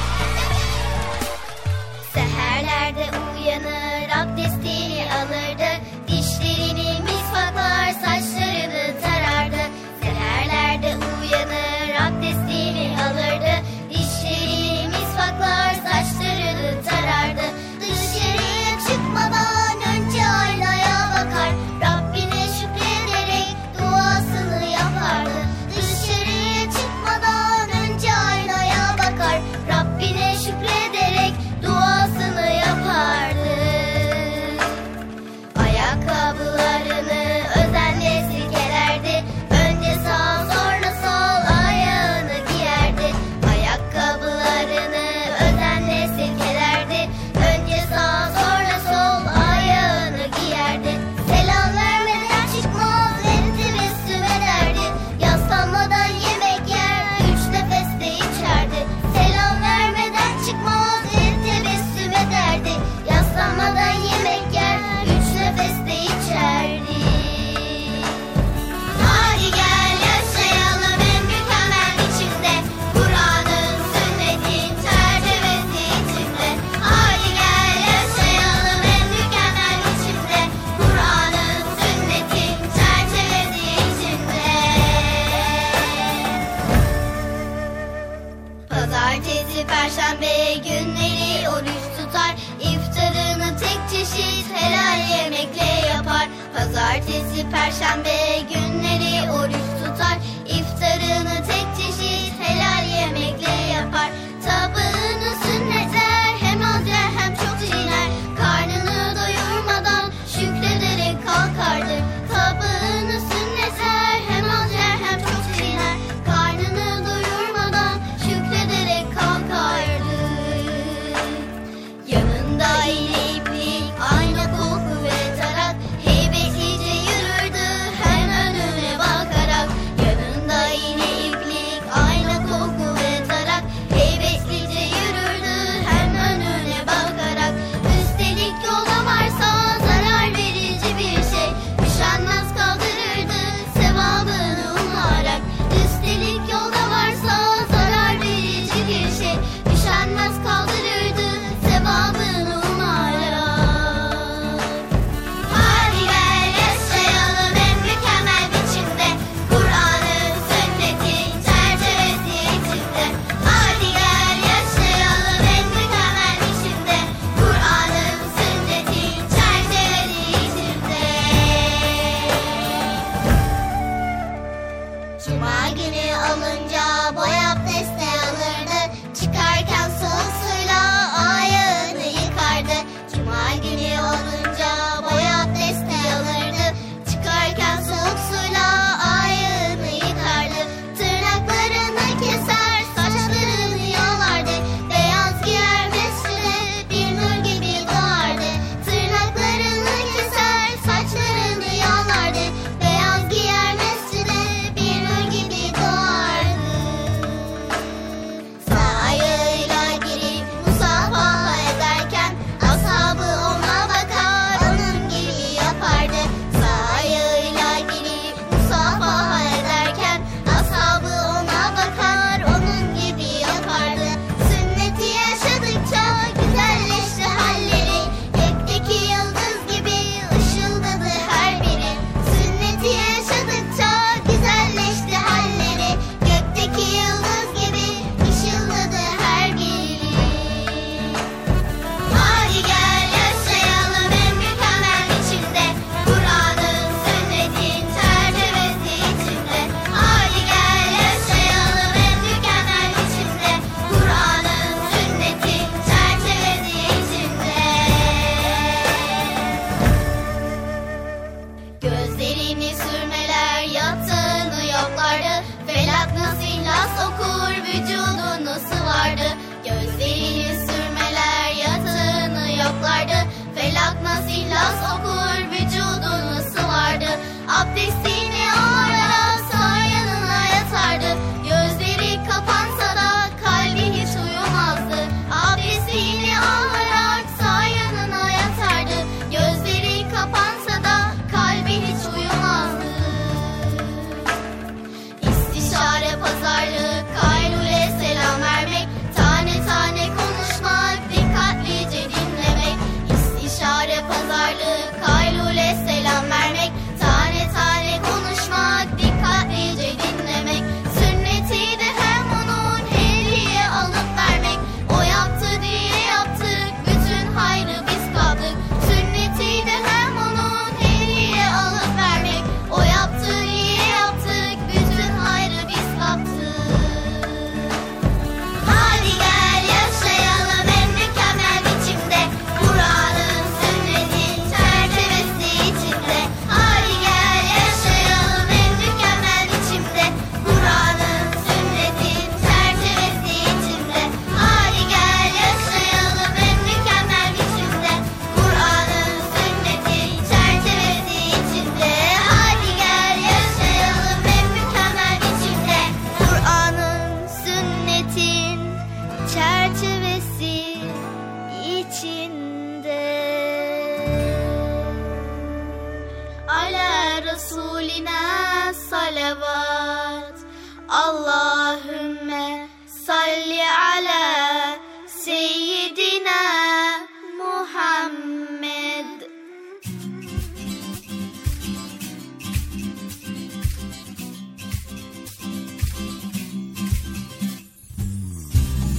S1: Seherlerde uyanır, abdestini alırdı, dişlerini misvaklar, saçlarını tarardı. Seherlerde uyanır, abdestini alırdı, dişlerini misvaklar, saçlarını tarardı. Dışarıya çıkmadan önce aynaya bakar, Rabbine şükrederek duasını yapardı. Dışarıya çıkmadan önce aynaya bakar, Rabbine şükrederek duasını yapardı. Ayakkabılarını özenle silkelerdi, önce sağ sonra sol ayağını giyerdi. Ayakkabılarını özenle silkelerdi, önce sağ sonra sol ayağını giyerdi. Selam vermeden çıkmaz, el tebessüm ederdi, yaslanmadan yemek yer, üç nefeste içerdi. Selam vermeden çıkmaz, el tebessüm ederdi, yaslanmadan yemek yer, üç nefeste içerdi. Hadi gel yaşayalım en mükemmel biçimde, Kur'an'ın sünnetin çerçevesi içinde. Hadi gel yaşayalım en mükemmel biçimde, Kur'an'ın sünnetin çerçevesi içinde. Pazartesi, perşembe günleri oruç tutar, iftarını tek çeşit helal yemekle yapar. Pazartesi, perşembe günleri oruç tutar, iftarını tek çeşit helal yemekle yapar. Tabağını sünnetler, hem az yer hem çok çiğner, karnını doyurmadan şükrederek kalkardı. Tabağını sünnetler, hem az yer hem çok çiğner, karnını doyurmadan şükrederek kalkardı. Yanında iğne iplik, ayna koku ve tarak, heybetlice yürürdü hem önüne bakarak.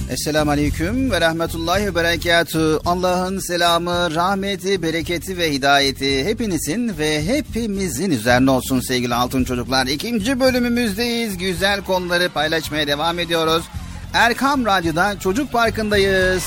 S3: Esselamu Aleyküm ve Rahmetullahi ve Berekatuhu. Allah'ın selamı, rahmeti, bereketi ve hidayeti hepinizin ve hepimizin üzerine olsun sevgili altın çocuklar. İkinci bölümümüzdeyiz. Güzel konuları paylaşmaya devam ediyoruz. Erkam Radyo'da Çocuk Parkı'ndayız.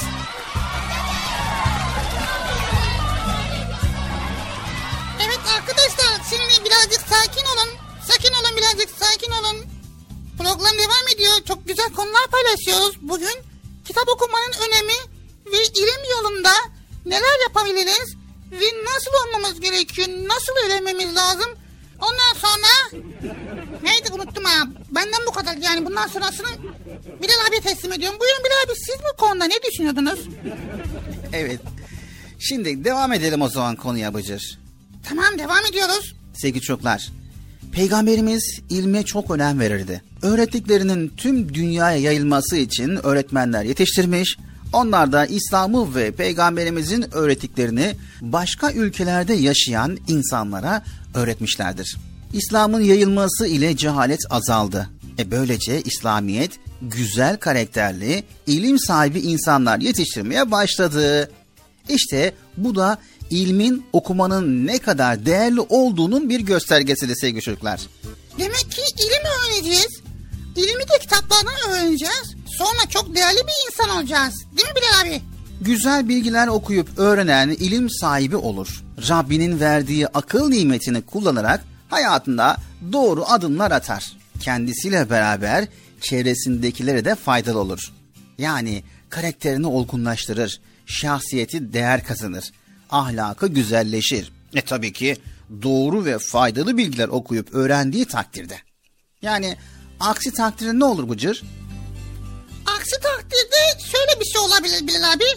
S4: Evet arkadaşlar, şimdi birazcık sakin olun. Sakin olun, birazcık sakin olun. Program devam ediyor. Çok güzel konular paylaşıyoruz. Bugün kitap okumanın önemi ve ilim yolunda neler yapabiliriz ve nasıl olmamız gerekiyor, nasıl öğrenmemiz lazım. Ondan sonra neydi, unuttum ha. Benden bu kadar, yani bundan sonrasını Bilal abiye teslim ediyorum. Buyurun Bilal abi, siz bu konuda ne düşünüyordunuz?
S3: Evet. Şimdi devam edelim o zaman konuya Bıcır.
S4: Tamam, devam ediyoruz.
S3: Sevgili çocuklar, Peygamberimiz ilme çok önem verirdi. Öğrettiklerinin tüm dünyaya yayılması için öğretmenler yetiştirmiş, onlar da İslam'ı ve Peygamberimizin öğrettiklerini başka ülkelerde yaşayan insanlara öğretmişlerdir. İslam'ın yayılması ile cehalet azaldı. E böylece İslamiyet güzel karakterli, ilim sahibi insanlar yetiştirmeye başladı. İşte bu da ilmin, okumanın ne kadar değerli olduğunun bir göstergesidir sevgili çocuklar.
S4: Demek ki ilim öğreneceğiz. İlmi de kitaplardan öğreneceğiz. Sonra çok değerli bir insan olacağız. Değil mi Bilal abi?
S3: Güzel bilgiler okuyup öğrenen ilim sahibi olur. Rabbinin verdiği akıl nimetini kullanarak hayatında doğru adımlar atar. Kendisiyle beraber çevresindekilere de faydalı olur. Yani karakterini olgunlaştırır, şahsiyeti değer kazanır, ahlakı güzelleşir. E tabii ki doğru ve faydalı bilgiler okuyup öğrendiği takdirde. Yani aksi takdirde ne olur Bıcır?
S4: Aksi takdirde şöyle bir şey olabilir Bilal abi.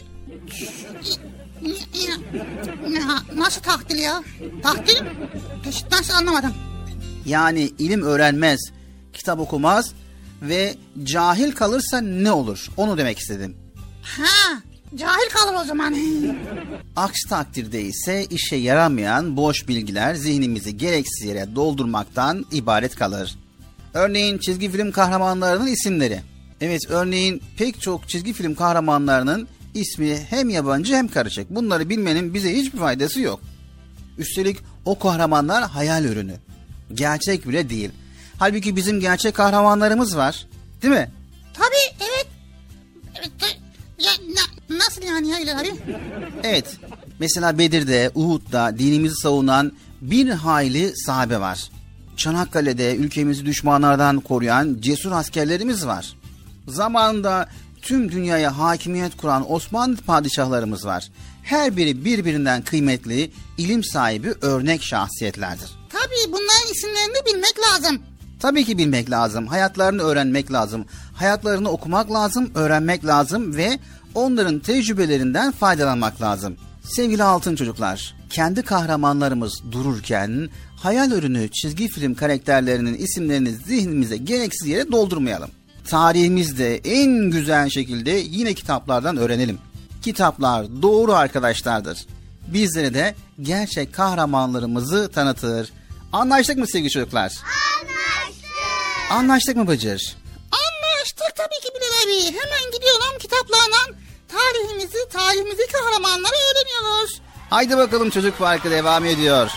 S4: Nasıl takdir ya? Takdir? Nasıl, anlamadım.
S3: Yani ilim öğrenmez, kitap okumaz ve cahil kalırsa ne olur? Onu demek istedim.
S4: Ha, cahil kalır o zaman.
S3: Aksi takdirde ise işe yaramayan boş bilgiler zihnimizi gereksiz yere doldurmaktan ibaret kalır. Örneğin çizgi film kahramanlarının isimleri. Evet, örneğin pek çok çizgi film kahramanlarının ismi hem yabancı hem karışık. Bunları bilmenin bize hiçbir faydası yok. Üstelik o kahramanlar hayal ürünü. Gerçek bile değil. Halbuki bizim gerçek kahramanlarımız var. Değil mi?
S4: Tabii, evet. Evet. Ya, na, nasıl yani ya Bilal abi?
S3: Evet. Mesela Bedir'de, Uhud'da dinimizi savunan bir hayli sahabe var. Çanakkale'de ülkemizi düşmanlardan koruyan cesur askerlerimiz var. Zamanında tüm dünyaya hakimiyet kuran Osmanlı padişahlarımız var. Her biri birbirinden kıymetli, ilim sahibi örnek şahsiyetlerdir.
S4: Tabii bunların isimlerini bilmek lazım.
S3: Tabii ki bilmek lazım. Hayatlarını öğrenmek lazım. Hayatlarını okumak lazım, öğrenmek lazım ve onların tecrübelerinden faydalanmak lazım. Sevgili altın çocuklar, kendi kahramanlarımız dururken hayal ürünü çizgi film karakterlerinin isimlerini zihnimize gereksiz yere doldurmayalım. Tarihimizde en güzel şekilde yine kitaplardan öğrenelim. Kitaplar doğru arkadaşlardır. Bizlere de gerçek kahramanlarımızı tanıtır. Anlaştık mı sevgili çocuklar?
S1: Anlaştık.
S3: Anlaştık mı Bıcır?
S4: Anlaştık tabii ki Bilal abi. Hemen gidiyorum kitaplardan tarihimizi, tarihimizi kahramanları öğreniyoruz.
S3: Haydi bakalım Çocuk Parkı devam ediyor.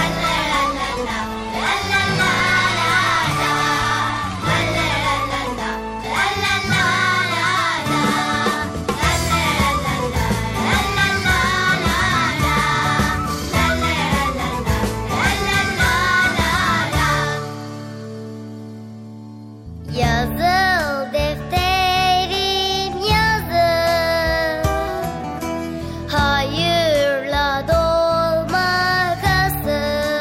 S1: Yazıl defterim yazıl, hayırla dolmak asıl.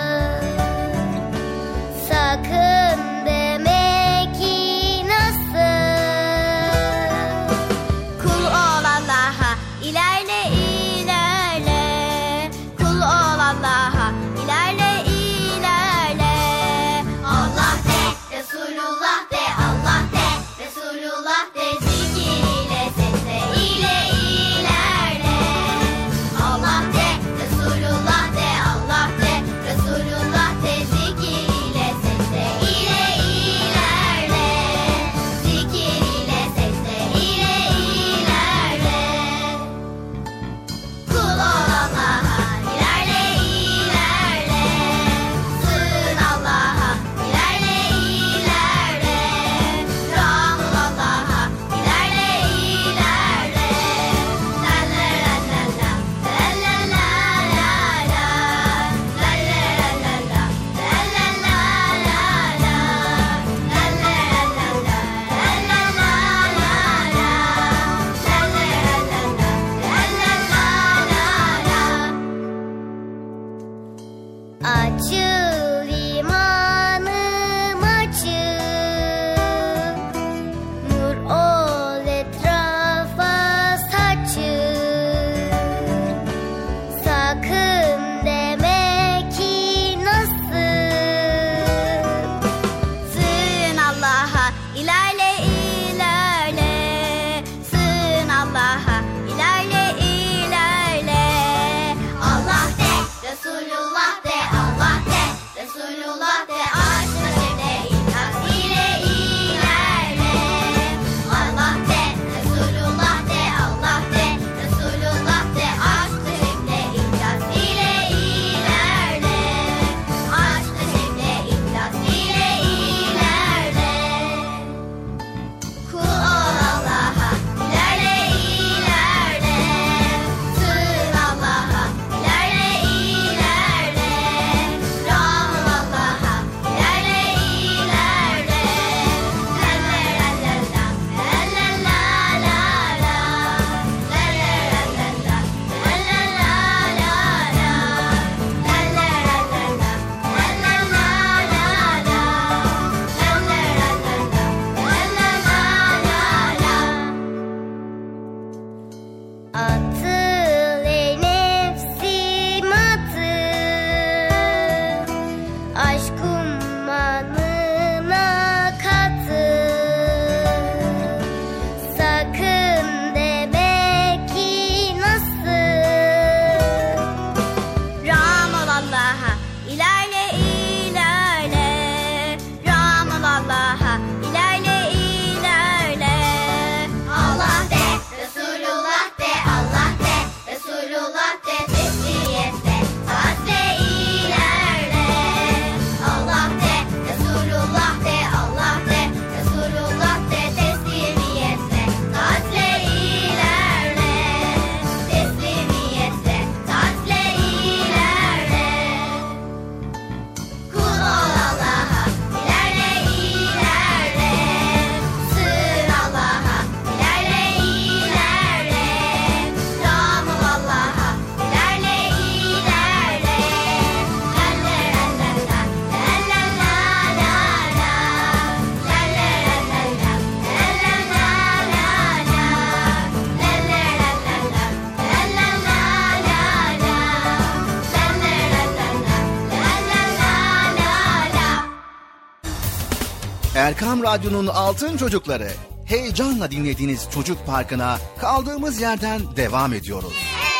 S3: Erkam Radyo'nun Altın Çocukları. Heyecanla dinlediğiniz Çocuk Parkı'na kaldığımız yerden devam ediyoruz.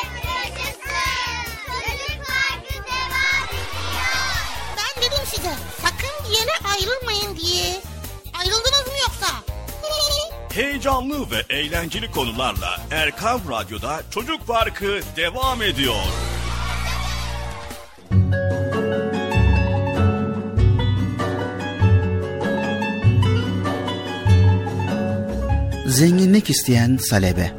S1: Çocuk Parkı devam ediyor.
S4: Ben dedim size sakın bir yere ayrılmayın diye. Ayrıldınız mı yoksa?
S5: Heyecanlı ve eğlenceli konularla Erkam Radyo'da Çocuk Parkı devam ediyor.
S3: Zenginlik isteyen Salebe.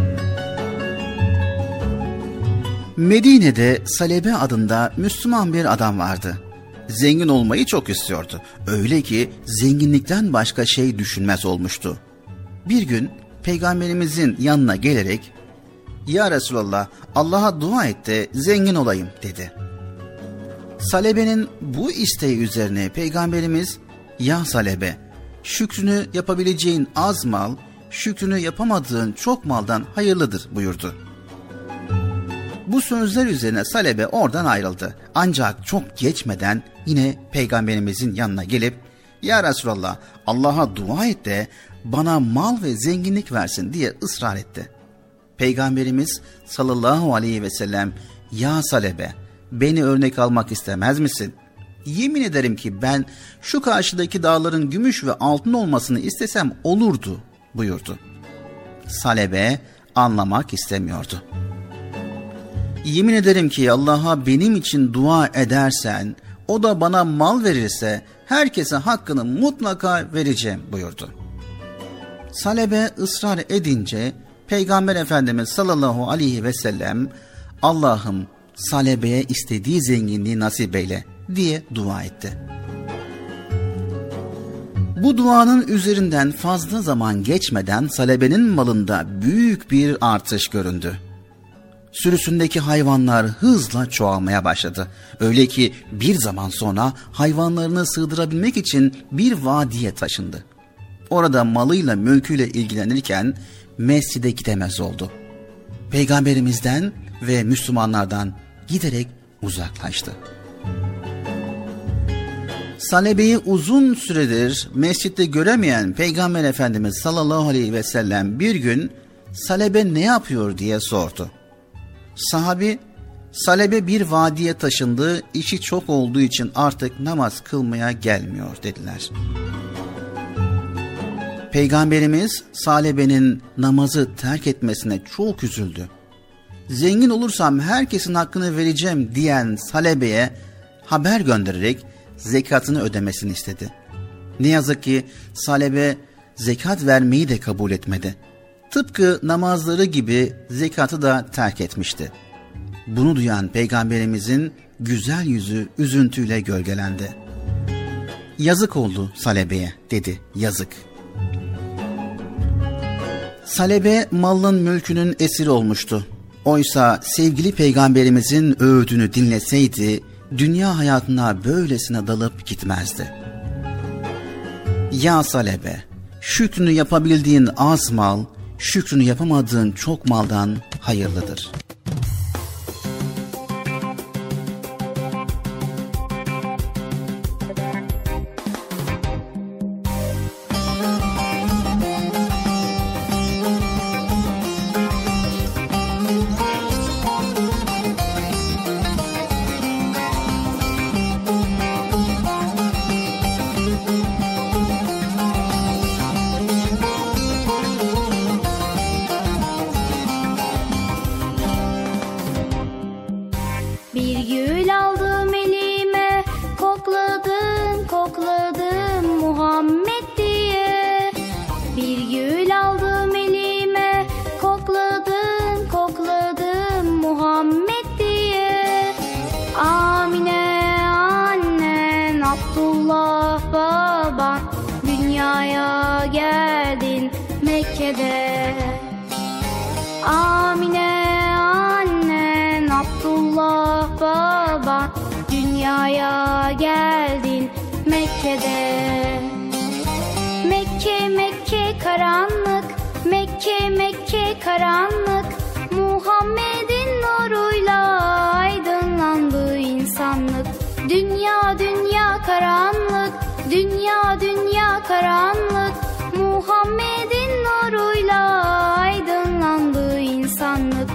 S3: Medine'de Salebe adında Müslüman bir adam vardı. Zengin olmayı çok istiyordu. Öyle ki zenginlikten başka şey düşünmez olmuştu. Bir gün Peygamberimizin yanına gelerek "Ya Resulallah, Allah'a dua et de zengin olayım" dedi. Salebe'nin bu isteği üzerine Peygamberimiz "Ya Salebe, şükrünü yapabileceğin az mal, şükrünü yapamadığın çok maldan hayırlıdır" buyurdu. Bu sözler üzerine Salebe oradan ayrıldı. Ancak çok geçmeden yine Peygamberimizin yanına gelip "Ya Resulallah, Allah'a dua et de bana mal ve zenginlik versin" diye ısrar etti. Peygamberimiz sallallahu aleyhi ve sellem "Ya Salebe, beni örnek almak istemez misin? Yemin ederim ki ben şu karşıdaki dağların gümüş ve altın olmasını istesem olurdu" buyurdu. Salebe anlamak istemiyordu. "Yemin ederim ki Allah'a benim için dua edersen, o da bana mal verirse herkese hakkını mutlaka vereceğim" buyurdu. Salebe ısrar edince Peygamber Efendimiz sallallahu aleyhi ve sellem "Allah'ım Salebe'ye istediği zenginliği nasip eyle" diye dua etti. Bu duanın üzerinden fazla zaman geçmeden Salebe'nin malında büyük bir artış göründü. Sürüsündeki hayvanlar hızla çoğalmaya başladı. Öyle ki bir zaman sonra hayvanlarını sığdırabilmek için bir vadiye taşındı. Orada malıyla mülküyle ilgilenirken mescide gidemez oldu. Peygamberimizden ve Müslümanlardan giderek uzaklaştı. Salebe'yi uzun süredir mescitte göremeyen Peygamber Efendimiz sallallahu aleyhi ve sellem bir gün "Salebe ne yapıyor?" diye sordu. Sahabi "Salebe bir vadiye taşındı, işi çok olduğu için artık namaz kılmaya gelmiyor" dediler. Peygamberimiz Salebe'nin namazı terk etmesine çok üzüldü. "Zengin olursam herkesin hakkını vereceğim" diyen Salebe'ye haber göndererek zekatını ödemesini istedi. Ne yazık ki Salebe zekat vermeyi de kabul etmedi. Tıpkı namazları gibi zekatı da terk etmişti. Bunu duyan Peygamberimizin güzel yüzü üzüntüyle gölgelendi. "Yazık oldu Salebe'ye" dedi, "yazık." Salebe malın mülkünün esiri olmuştu. Oysa sevgili Peygamberimizin öğüdünü dinleseydi dünya hayatına böylesine dalıp gitmezdi. "Ya Salebe, şükrünü yapabildiğin az mal, şükrünü yapamadığın çok maldan hayırlıdır."
S6: karanlık, Muhammed'in nuruyla aydınlandı insanlık.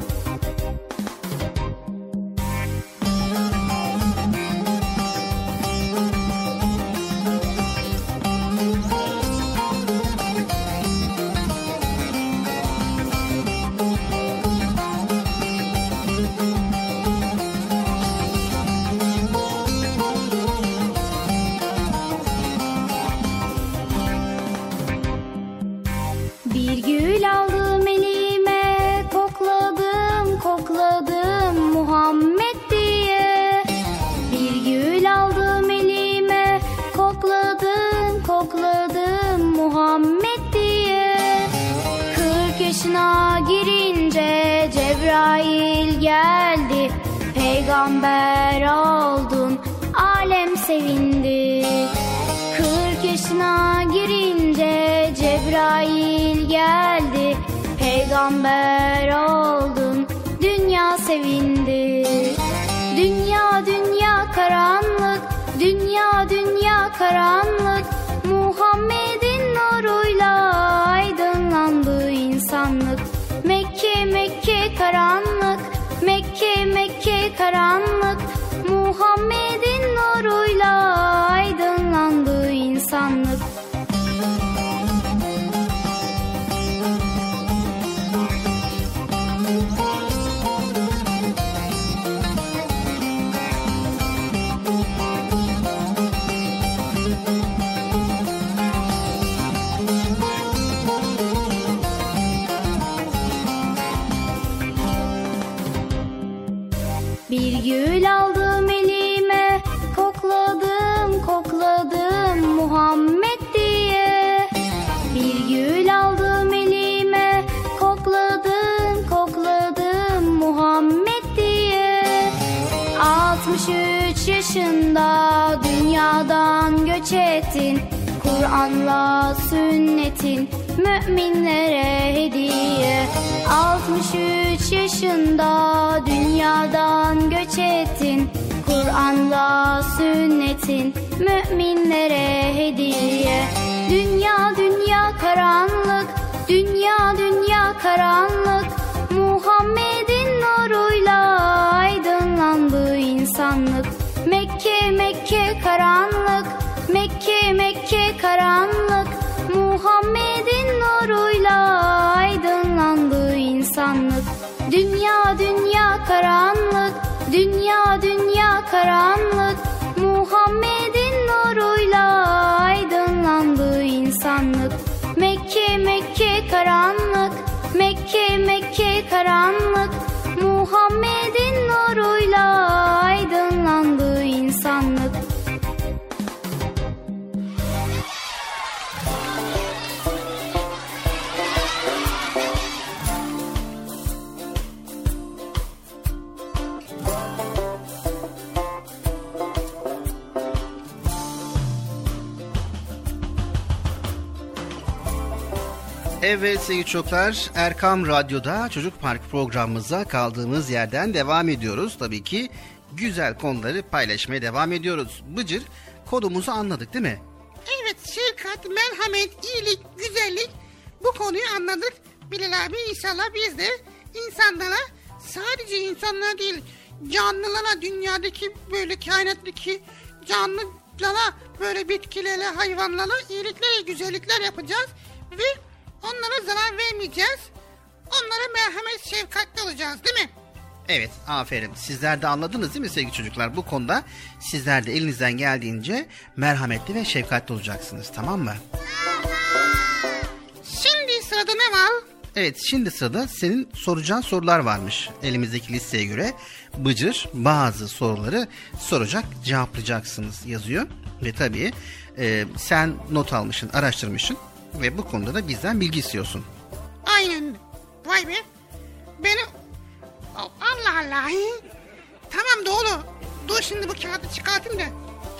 S6: Bir gül aldım elime, kokladım, kokladım Muhammed diye. Bir gül aldım elime, kokladım, kokladım Muhammed diye. Kırk yaşına girince Cebrail geldi, peygamber oldun, alem sevindi. Kırk yaşına girince Cebrail geldi, peygamber oldun, dünya sevindi. Dünya dünya karanlık, dünya dünya karanlık, Muhammed'in nuruyla aydınlandı insanlık. Mekke Mekke karanlık, Mekke Mekke karanlık, Muhammed'in nuruyla aydınlandı insanlık. Bir gül aldım elime, kokladım, kokladım Muhammed diye. Bir gül aldım elime, kokladım, kokladım Muhammed diye. Altmış üç yaşında dünyadan göç ettin, Kur'an'la sünnetin müminlere hediye. Altmış üç yaşında dünyadan göç ettin, Kur'an'la sünnetin müminlere hediye. Dünya dünya karanlık, dünya dünya karanlık, Muhammed'in nuruyla aydınlandı insanlık. Mekke Mekke karanlık, Mekke Mekke karanlık, Muhammed'in nuruyla aydınlandı insanlık. Dünya dünya karanlık, dünya dünya karanlık, Muhammed'in nuruyla aydınlandı insanlık. Mekke Mekke karanlık, Mekke Mekke karanlık, Muhammed'in nuruyla aydınlandı insanlık.
S3: Evet sevgili çocuklar, Erkam Radyo'da Çocuk Park programımıza kaldığımız yerden devam ediyoruz. Tabii ki güzel konuları paylaşmaya devam ediyoruz. Bıcır, kodumuzu anladık değil mi?
S4: Evet, şefkat, merhamet, iyilik, güzellik, bu konuyu anladık. Bilal abi, inşallah biz de insanlara, sadece insanlara değil, canlılara, dünyadaki böyle kainattaki canlılara, böyle bitkilere, hayvanlara iyilikler, güzellikler yapacağız ve onlara zarar vermeyeceğiz. Onlara merhamet, şefkatli olacağız değil mi?
S3: Evet, aferin. Sizler de anladınız değil mi sevgili çocuklar? Bu konuda sizler de elinizden geldiğince merhametli ve şefkatli olacaksınız, tamam mı?
S4: Şimdi sırada ne var?
S3: Evet, şimdi sırada senin soracağın sorular varmış. Elimizdeki listeye göre Bıcır bazı soruları soracak, cevaplayacaksınız yazıyor. Ve tabii e, sen not almışsın, araştırmışsın ve bu konuda da bizden bilgi istiyorsun.
S4: Aynen. Vay be. Beni... Allah Allah. Tamam, doğru. Dur şimdi bu kağıdı çıkartayım da.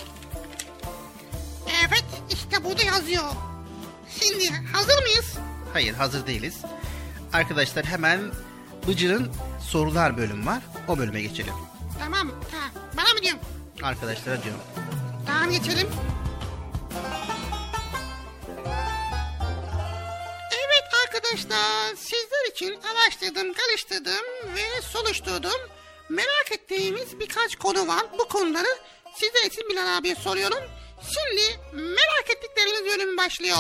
S4: Evet, işte burada yazıyor. Şimdi hazır mıyız?
S3: Hayır, hazır değiliz. Arkadaşlar, hemen Bıcır'ın sorular bölümü var. O bölüme geçelim.
S4: Tamam, tamam. Bana mı diyorsun?
S3: Arkadaşlara diyorum.
S4: Tamam, geçelim. arkadaşlar sizler için araştırdım, karıştırdım ve soruşturdum. Merak ettiğimiz birkaç konu var. Bu konuları sizler için Bilal abiye soruyorum. Şimdi merak ettikleriniz bölüm başlıyor.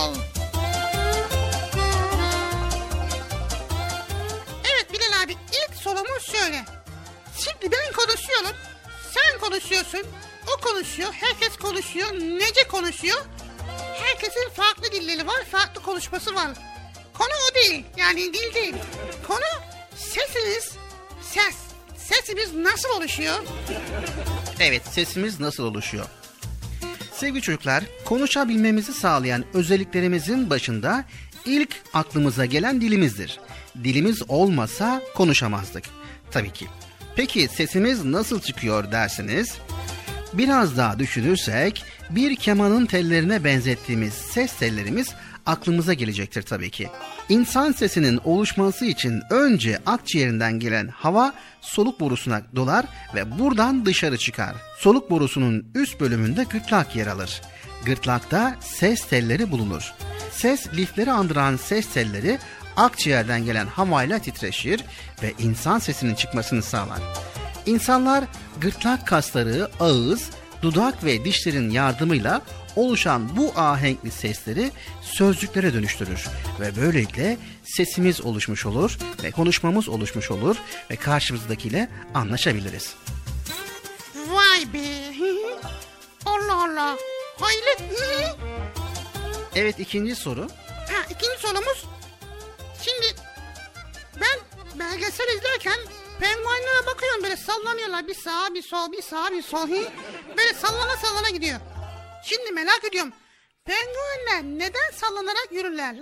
S4: Evet Bilal abi, ilk sorumuz şöyle. Şimdi ben konuşuyorum, sen konuşuyorsun, o konuşuyor, herkes konuşuyor, nece konuşuyor. Herkesin farklı dilleri var, farklı konuşması var. Konu o değil, yani dil değil. Konu sesiniz, ses. Sesimiz nasıl oluşuyor?
S3: Evet, sesimiz nasıl oluşuyor? Sevgili çocuklar, konuşabilmemizi sağlayan özelliklerimizin başında ilk aklımıza gelen dilimizdir. Dilimiz olmasa konuşamazdık. Tabii ki. Peki sesimiz nasıl çıkıyor dersiniz? Biraz daha düşünürsek bir kemanın tellerine benzettiğimiz ses tellerimiz aklımıza gelecektir tabii ki. İnsan sesinin oluşması için önce akciğerinden gelen hava soluk borusuna dolar ve buradan dışarı çıkar. Soluk borusunun üst bölümünde gırtlak yer alır. Gırtlakta ses telleri bulunur. Ses lifleri andıran ses telleri akciğerden gelen havayla titreşir ve insan sesinin çıkmasını sağlar. İnsanlar gırtlak kasları, ağız, dudak ve dişlerin yardımıyla oluşan bu ahenkli sesleri sözcüklere dönüştürür ve böylelikle sesimiz oluşmuş olur ve konuşmamız oluşmuş olur ve karşımızdakiyle anlaşabiliriz.
S4: Vay be! Allah Allah! Hayret!
S3: Evet, ikinci soru.
S4: Ha, ikinci sorumuz. Şimdi ben belgesel izlerken penguenlere bakıyorum, böyle sallanıyorlar, bir sağa bir sol, bir sağa bir sol, böyle sallana sallana gidiyor. Şimdi merak ediyorum, penguenler neden sallanarak yürürler?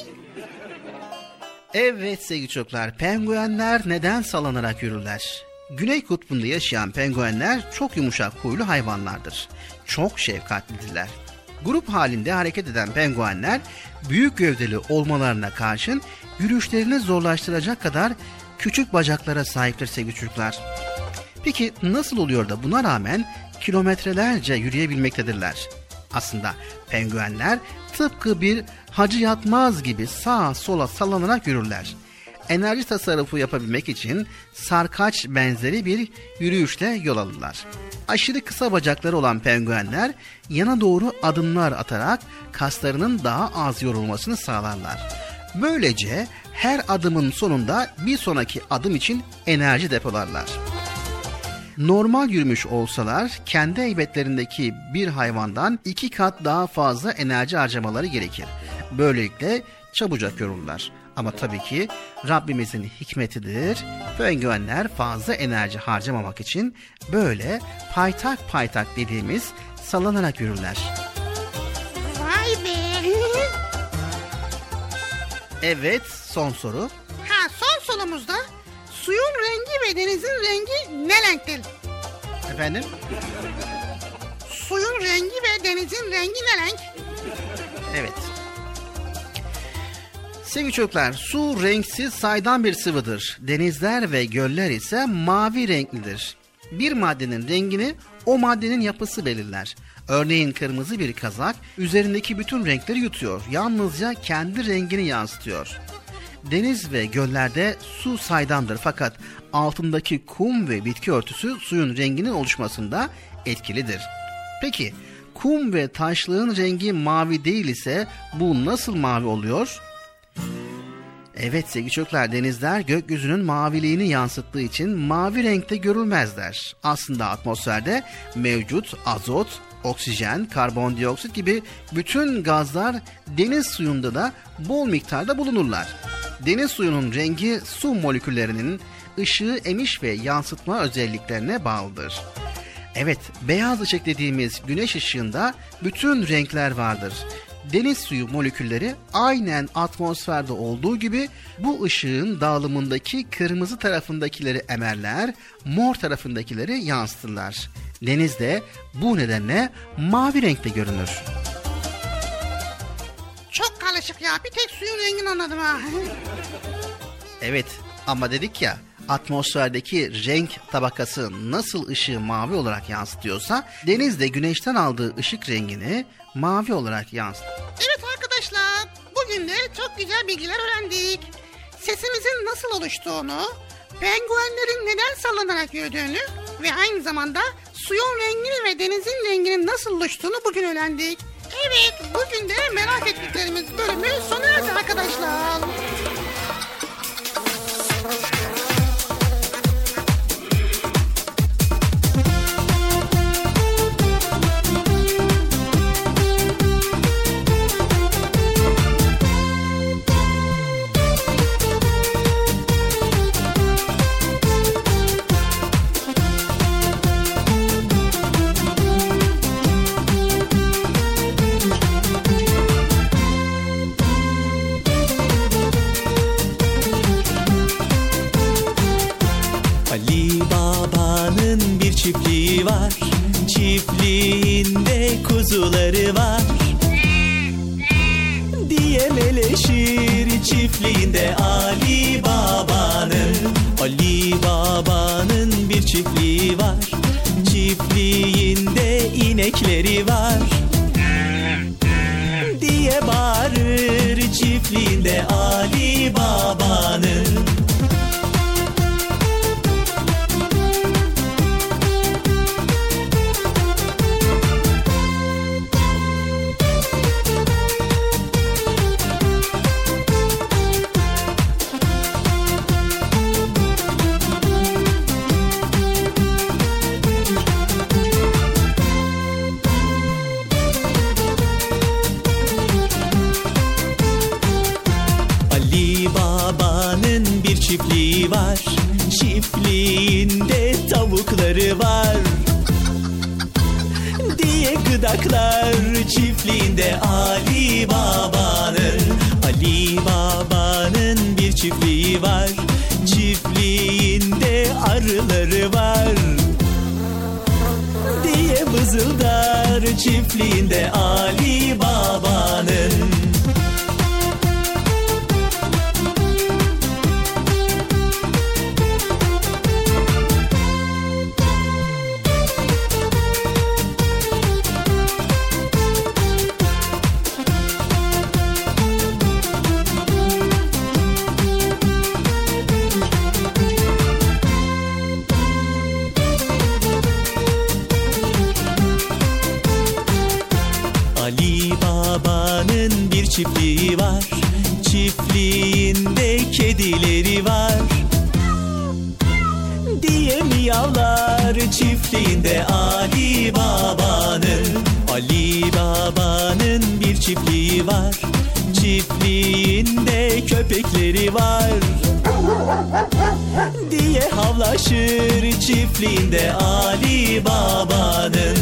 S3: Evet sevgili çocuklar, penguenler neden sallanarak yürürler? Güney kutbunda yaşayan penguenler çok yumuşak huylu hayvanlardır. Çok şefkatlidirler. Grup halinde hareket eden penguenler büyük gövdeli olmalarına karşın yürüyüşlerini zorlaştıracak kadar küçük bacaklara sahiptir sevgili çocuklar. Peki nasıl oluyor da buna rağmen kilometrelerce yürüyebilmektedirler? Aslında penguenler tıpkı bir Hacı Yatmaz gibi sağa sola sallanarak yürürler. Enerji tasarrufu yapabilmek için sarkaç benzeri bir yürüyüşle yol alırlar. Aşırı kısa bacakları olan penguenler yana doğru adımlar atarak kaslarının daha az yorulmasını sağlarlar. Böylece her adımın sonunda bir sonraki adım için enerji depolarlar. Normal yürümüş olsalar kendi heybetlerindeki bir hayvandan iki kat daha fazla enerji harcamaları gerekir. Böylelikle çabucak yorulurlar. Ama tabii ki Rabbimizin hikmetidir. Penguenler fazla enerji harcamamak için böyle paytak paytak dediğimiz sallanarak yürürler.
S4: Vay be!
S3: Evet, son soru.
S4: Ha, son sorumuzda suyun rengi ve denizin rengi ne renktir?
S3: Efendim?
S4: Suyun rengi ve denizin rengi ne renk?
S3: Evet. Sevgili çocuklar, su renksiz saydam bir sıvıdır. Denizler ve göller ise mavi renklidir. Bir maddenin rengini o maddenin yapısı belirler. Örneğin kırmızı bir kazak üzerindeki bütün renkleri yutuyor. Yalnızca kendi rengini yansıtıyor. Deniz ve göllerde su saydamdır fakat altındaki kum ve bitki örtüsü suyun renginin oluşmasında etkilidir. Peki kum ve taşlığın rengi mavi değil ise bu nasıl mavi oluyor? Evet sevgili çocuklar, denizler gökyüzünün maviliğini yansıttığı için mavi renkte görülmezler. Aslında atmosferde mevcut azot, oksijen, karbondioksit gibi bütün gazlar deniz suyunda da bol miktarda bulunurlar. Deniz suyunun rengi su moleküllerinin ışığı emiş ve yansıtma özelliklerine bağlıdır. Evet, beyaz ışık dediğimiz güneş ışığında bütün renkler vardır. Deniz suyu molekülleri aynen atmosferde olduğu gibi bu ışığın dağılımındaki kırmızı tarafındakileri emerler, mor tarafındakileri yansıtırlar. Deniz de bu nedenle mavi renkte görünür.
S4: Çok karışık ya, bir tek suyun rengini anladım ha.
S3: Evet, ama dedik ya, atmosferdeki renk tabakası nasıl ışığı mavi olarak yansıtıyorsa deniz de güneşten aldığı ışık rengini mavi olarak yansıtır.
S4: Evet arkadaşlar, bu Bugün de çok güzel bilgiler öğrendik. Sesimizin nasıl oluştuğunu, penguenlerin neden sallanarak yürüdüğünü ve aynı zamanda suyun rengini ve denizin renginin nasıl oluştuğunu bugün öğrendik. Evet, bugün de merak ettiklerimiz bölümü sona erdi arkadaşlar.
S12: Çiftliği var, çiftliğinde kuzuları var diye meleşir çiftliğinde Ali Baba'nın. Ali Baba'nın bir çiftliği var, çiftliğinde inekleri var diye bağırır çiftliğinde Ali Baba'nın. Çiftliği var, çiftliğinde tavukları var diye gıdaklar çiftliğinde Ali Baba'nın. Ali Baba'nın bir çiftliği var, çiftliğinde arıları var diye vızıldar çiftliğinde Ali Baba'nın. Çiftliği var, çiftliğinde kedileri var diye miyavlar çiftliğinde Ali Baba'nın. Ali Baba'nın bir çiftliği var, çiftliğinde köpekleri var diye havlaşır çiftliğinde Ali Baba'nın.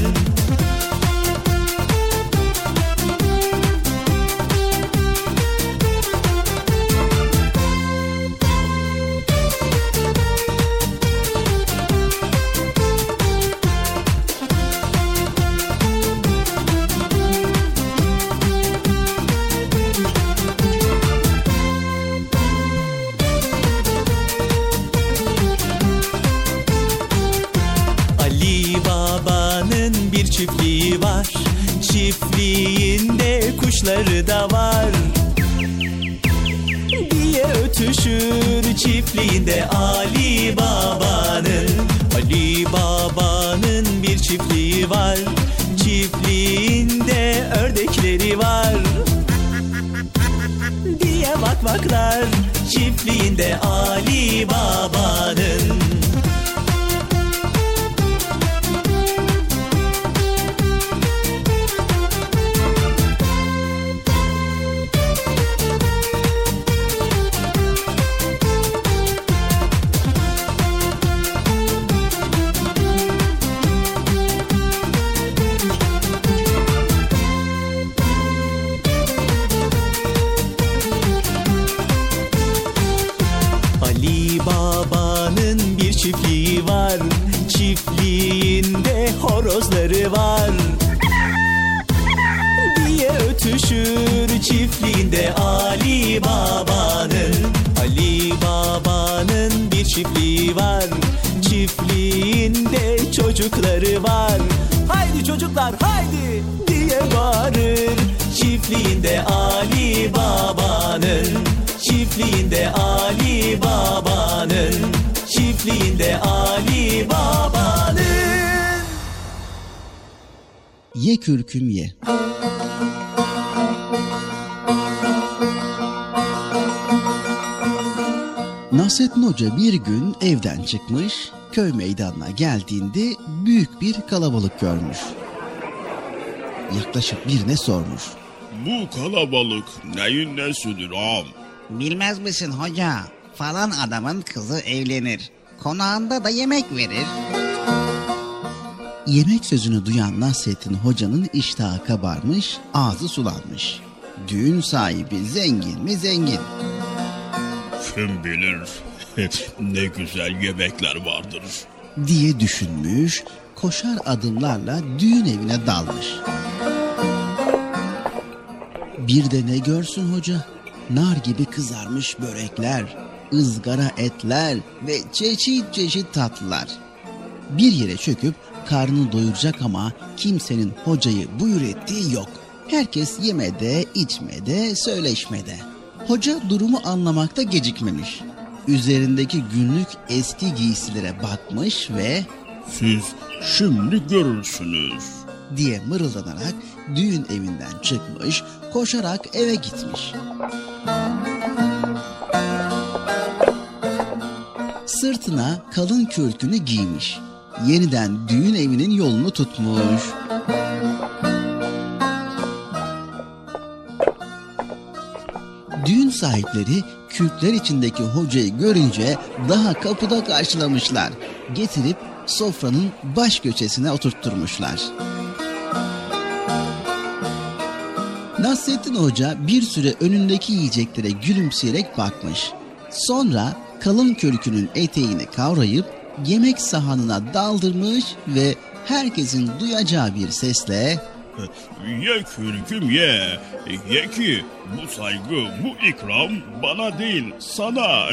S12: Çiftliği var, çiftliğinde kuşları da var diye ötüşür çiftliğinde Ali Baba'nın. Ali Baba'nın bir çiftliği var, çiftliğinde ördekleri var diye vakvaklar çiftliğinde Ali Baba'nın. Çiftliği var, çiftliğinde horozları var diye ötüşür çiftliğinde Ali Baba'nın. Ali Baba'nın bir çiftliği var, çiftliğinde çocukları var. Haydi çocuklar haydi diye bağırır çiftliğinde Ali Baba'nın, çiftliğinde Ali Baba'nın, çiftliğinde Ali Baba'nın.
S13: Ye kürküm ye. Nasrettin Hoca bir gün evden çıkmış, köy meydanına geldiğinde büyük bir kalabalık görmüş. Yaklaşıp birine sormuş.
S5: Bu kalabalık neyin nesidir ağam?
S11: Bilmez misin hoca? Falan adamın kızı evlenir. Konağında da yemek verir.
S13: Yemek sözünü duyan Nasrettin Hoca'nın iştahı kabarmış, ağzı sulanmış. Düğün sahibi zengin mi zengin?
S5: Kim bilir ne güzel yemekler vardır
S13: diye düşünmüş, koşar adımlarla düğün evine dalmış. Bir de ne görsün hoca? Nar gibi kızarmış börekler, ızgara etler ve çeşit çeşit tatlılar. Bir yere çöküp karnını doyuracak ama kimsenin hocayı buyur ettiği yok. Herkes yemede, içmede, söyleşmede. Hoca durumu anlamakta gecikmemiş. Üzerindeki günlük eski giysilere bakmış ve
S5: "Siz şimdi görürsünüz"
S13: diye mırıldanarak düğün evinden çıkmış, koşarak eve gitmiş. Sırtına kalın kürkünü giymiş. Yeniden düğün evinin yolunu tutmuş. Düğün sahipleri kürkler içindeki hocayı görünce daha kapıda karşılamışlar. Getirip sofranın baş köşesine oturtturmuşlar. Nasrettin Hoca bir süre önündeki yiyeceklere gülümseyerek bakmış. Sonra kalın kürkünün eteğini kavrayıp yemek sahanına daldırmış ve herkesin duyacağı bir sesle
S5: "Ye kürküm ye, ye ki bu saygı, bu ikram bana değil sana."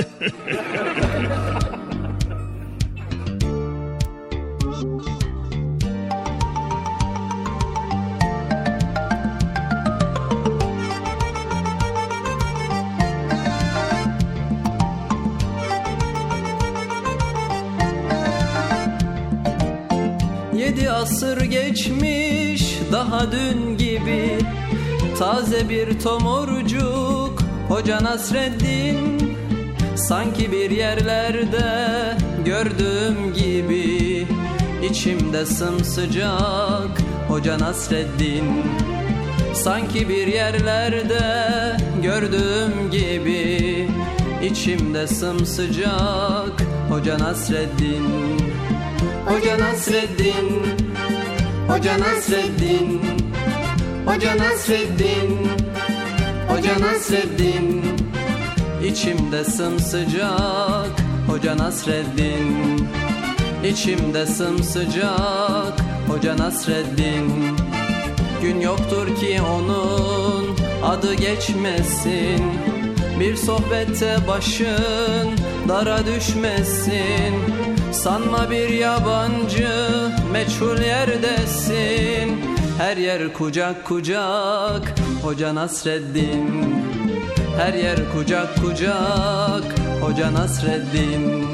S14: Yedi asır geçmiş daha dün gibi, taze bir tomurcuk Hoca Nasreddin. Sanki bir yerlerde gördüğüm gibi, içimde sımsıcak Hoca Nasreddin. Sanki bir yerlerde gördüğüm gibi, içimde sımsıcak Hoca Nasreddin. Hoca Nasreddin, Hoca Nasreddin, Hoca Nasreddin, Hoca Nasreddin. İçimde sımsıcak Hoca Nasreddin. İçimde sımsıcak Hoca Nasreddin. Gün yoktur ki onun adı geçmesin, bir sohbette başın dara düşmesin. Sanma bir yabancı meçhul yerdesin, her yer kucak kucak Hoca Nasreddin. Her yer kucak kucak Hoca Nasreddin.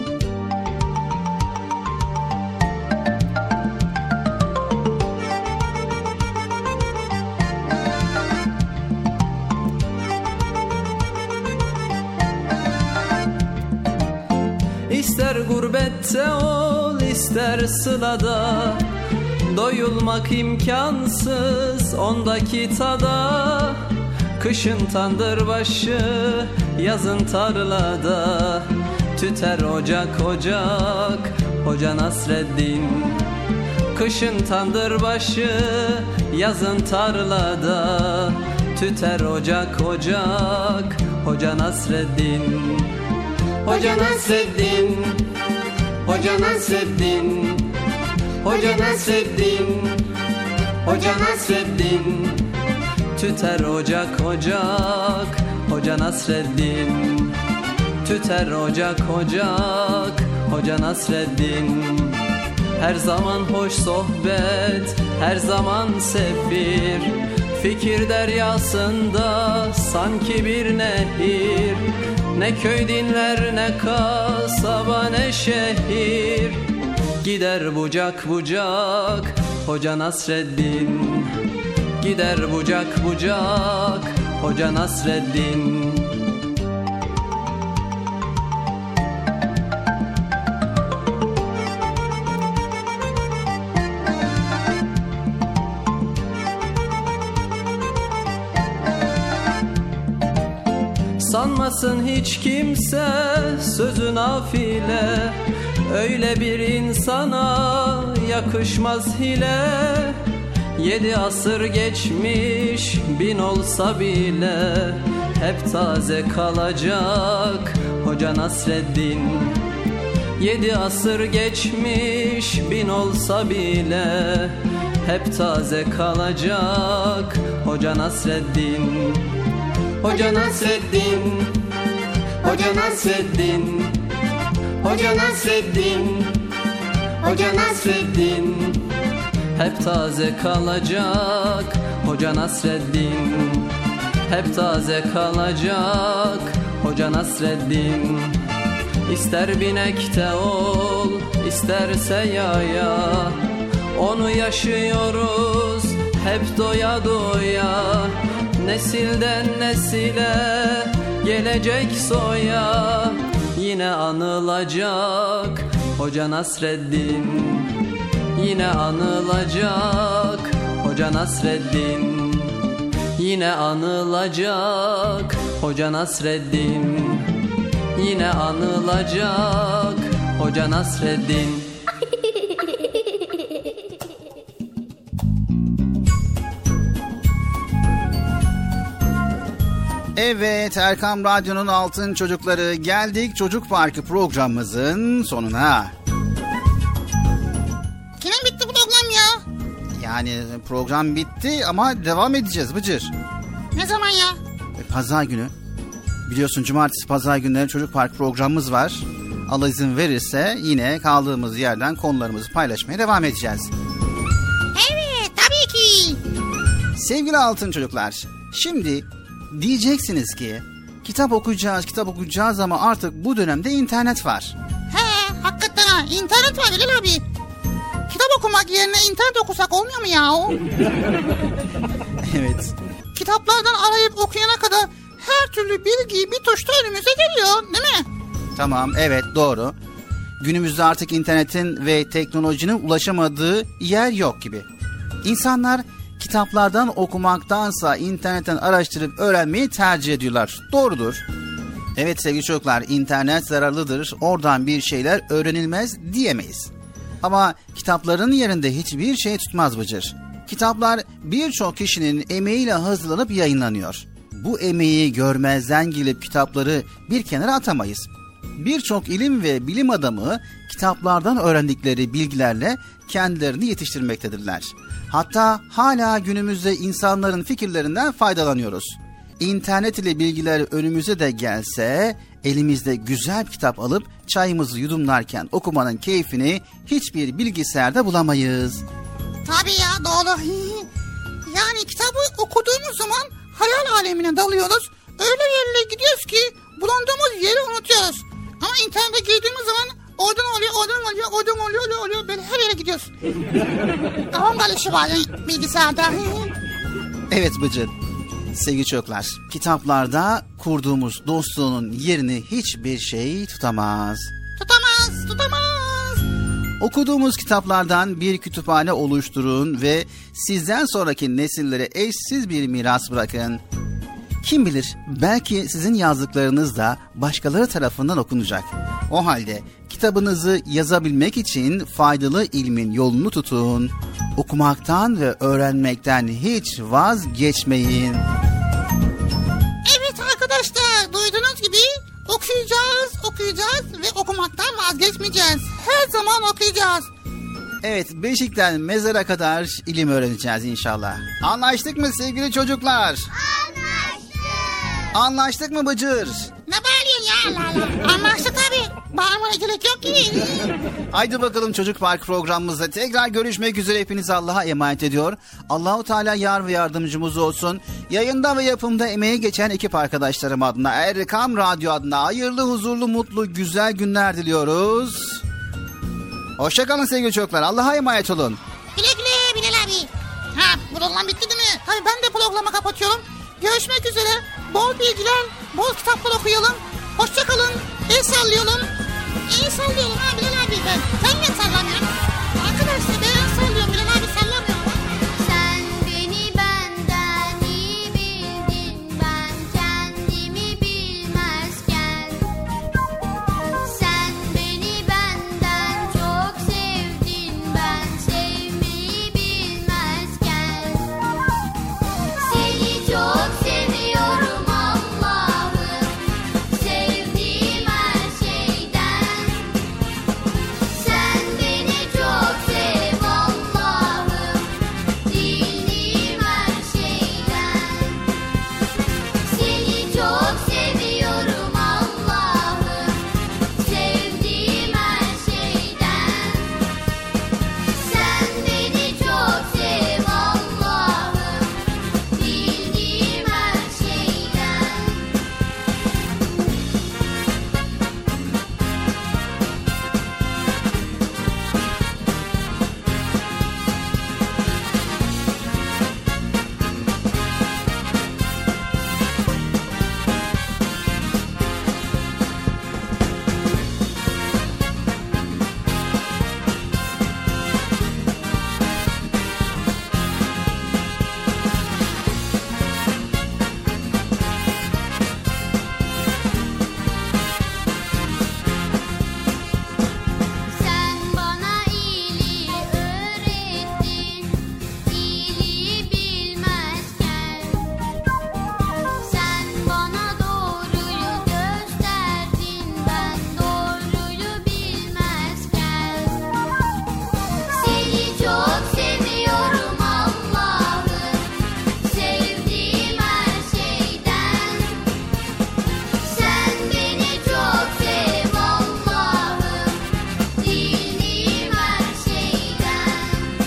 S14: İster gurbette ol, ister sılada, doyulmak imkansız ondaki tada. Kışın tandırbaşı, yazın tarlada, tüter ocak ocak Hoca Nasreddin. Kışın tandırbaşı, yazın tarlada, tüter ocak ocak Hoca Nasreddin. Hoca Nasreddin, Hoca Nasreddin, Hoca Nasreddin, Hoca Nasreddin. Tüter ocak ocak Hoca Nasreddin. Tüter ocak ocak Hoca Nasreddin. Her zaman hoş sohbet, her zaman sefir, Fikir deryasında sanki bir nehir, ne köy dinler ne kasaba ne şehir. Gider bucak bucak Hoca Nasreddin, gider bucak bucak Hoca Nasreddin. Sanmasın hiç kimse sözü nafile, öyle bir insana yakışmaz hile. Yedi asır geçmiş bin olsa bile hep taze kalacak Hoca Nasreddin. Yedi asır geçmiş bin olsa bile hep taze kalacak Hoca Nasreddin. Hoca Nasreddin, Hoca Nasreddin, Hoca Nasreddin, Hoca Nasreddin. Hep taze kalacak Hoca Nasreddin, hep taze kalacak Hoca Nasreddin. İster binekte ol, isterse yaya, onu yaşıyoruz hep doya doya. Nesilden nesile gelecek soya, yine anılacak Hoca Nasreddin. Yine anılacak Hoca Nasreddin. Yine anılacak Hoca Nasreddin. Yine anılacak Hoca Nasreddin.
S3: Evet, Erkam Radyo'nun Altın Çocukları, geldik Çocuk Parkı programımızın sonuna.
S4: Yine bitti program ya.
S3: Yani program bitti ama devam edeceğiz Bıcır.
S4: Ne zaman ya?
S3: Pazar günü. Biliyorsun cumartesi pazar günleri Çocuk Parkı programımız var. Allah izin verirse yine kaldığımız yerden konularımızı paylaşmaya devam edeceğiz.
S4: Evet, tabii ki.
S3: Sevgili Altın Çocuklar, şimdi diyeceksiniz ki kitap okuyacağız, kitap okuyacağız ama artık bu dönemde internet var.
S4: He, hakikaten ha, internet var Bilal abi. Kitap okumak yerine internet okusak olmuyor mu ya?
S3: Evet.
S4: Kitaplardan arayıp okuyana kadar her türlü bilgi bir tuşta önümüze geliyor, değil mi?
S3: Tamam, evet, doğru. Günümüzde artık internetin ve teknolojinin ulaşamadığı yer yok gibi. İnsanlar kitaplardan okumaktansa internetten araştırıp öğrenmeyi tercih ediyorlar. Doğrudur. Evet sevgili çocuklar, internet zararlıdır. Oradan bir şeyler öğrenilmez diyemeyiz. Ama kitapların yerinde hiçbir şey tutmaz Bıcır. Kitaplar birçok kişinin emeğiyle hazırlanıp yayınlanıyor. Bu emeği görmezden gelip kitapları bir kenara atamayız. Birçok ilim ve bilim adamı kitaplardan öğrendikleri bilgilerle kendilerini yetiştirmektedirler. Hatta hala günümüzde insanların fikirlerinden faydalanıyoruz. İnternet ile bilgiler önümüze de gelse elimizde güzel bir kitap alıp çayımızı yudumlarken okumanın keyfini hiçbir bilgisayarda bulamayız.
S4: Tabii ya, doğru. Yani kitabı okuduğumuz zaman hayal alemine dalıyoruz. Öyle yerlere gidiyoruz ki bulunduğumuz yeri unutuyoruz. Ama internete girdiğimiz zaman oradan oluyor, oradan oluyor, oradan oluyor, oluyor, oluyor. Böyle her yere gidiyoruz. Tamam, böyle şey var bilgisayarda.
S3: Evet Bıcır. Sevgili çocuklar, kitaplarda kurduğumuz dostluğun yerini hiçbir şey tutamaz.
S4: Tutamaz, tutamaz.
S3: Okuduğumuz kitaplardan bir kütüphane oluşturun ve sizden sonraki nesillere eşsiz bir miras bırakın. Kim bilir, belki sizin yazdıklarınız da başkaları tarafından okunacak. O halde kitabınızı yazabilmek için faydalı ilmin yolunu tutun. Okumaktan ve öğrenmekten hiç vazgeçmeyin.
S4: Evet arkadaşlar, duyduğunuz gibi okuyacağız, okuyacağız ve okumaktan vazgeçmeyeceğiz. Her zaman okuyacağız.
S3: Evet, beşikten mezara kadar ilim öğreneceğiz inşallah. Anlaştık mı sevgili çocuklar?
S1: Anlaştık.
S3: Anlaştık mı Bıcır?
S4: Ne bağırıyorsun ya Allah Allah. Anlaştık tabii. Bağırmaya gerek yok ki.
S3: Haydi bakalım Çocuk Park programımızda tekrar görüşmek üzere, hepinizi Allah'a emanet ediyor. Allahu Teala yar ve yardımcımız olsun. Yayında ve yapımda emeği geçen ekip arkadaşlarım adına, Erkam Radyo adına hayırlı, huzurlu, mutlu, güzel günler diliyoruz. Hoşçakalın sevgili çocuklar. Allah'a emanet olun.
S4: Güle güle Bilal abi. Ha, program bitti değil mi? Tabii ben de programı kapatıyorum. Görüşmek üzere. Bol bilgiler, bol kitaplar okuyalım. Hoşçakalın. El sallayalım. İyi sallayalım ha Bilal abi ben. Sen niye sallamıyorsun? Arkadaşlar ben el sallıyorum. Bilal abi sallamıyor.
S1: Sen beni benden iyi bildin, ben kendimi bilmezken. Sen beni benden çok sevdin, ben sevmeyi bilmezken. Seni çok seviyorum Allah'ım, sevdiğim her şeyden. Sen beni çok sev Allah'ım, bildiğim her şeyden. Seni çok seviyorum Allah'ım, sevdiğim her şeyden. Sen beni çok sev Allah'ım, bildiğim her şeyden. Sen bana iyiliği öğrettin, iyiliği bilmezken. Sen bana doğruyu gösterdin, ben doğruyu bilmezken. Seni çok seviyorum Allah'ım, sevdiğim her şeyden. Sen beni çok sev Allah'ım, bildiğim her şeyden.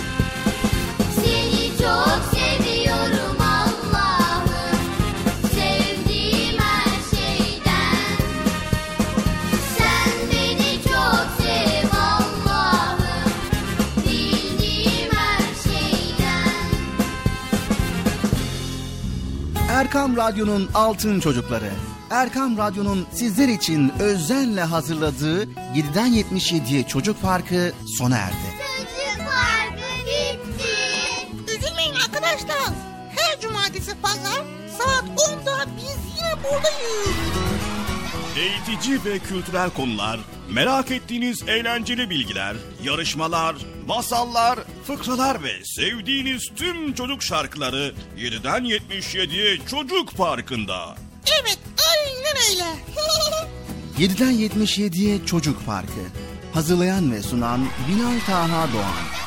S1: Seni çok seviyorum Allah'ım, sevdiğim her şeyden. Sen beni çok sev Allah'ım, bildiğim her şeyden.
S3: Erkam Radyo'nun Altın Çocukları. Erkam Radyo'nun sizler için özenle hazırladığı yediden yetmiş yediye Çocuk Parkı sona erdi.
S1: Çocuk Parkı bitti.
S4: Üzülmeyin arkadaşlar. Her cumartesi pazar saat onda biz yine buradayız.
S5: Eğitici ve kültürel konular, merak ettiğiniz eğlenceli bilgiler, yarışmalar, masallar, fıkralar ve sevdiğiniz tüm çocuk şarkıları yediden yetmiş yediye Çocuk Parkı'nda.
S4: Evet aynen öyle.
S3: yediden yetmiş yediye Çocuk Parkı. Hazırlayan ve sunan Bilal Taha Doğan.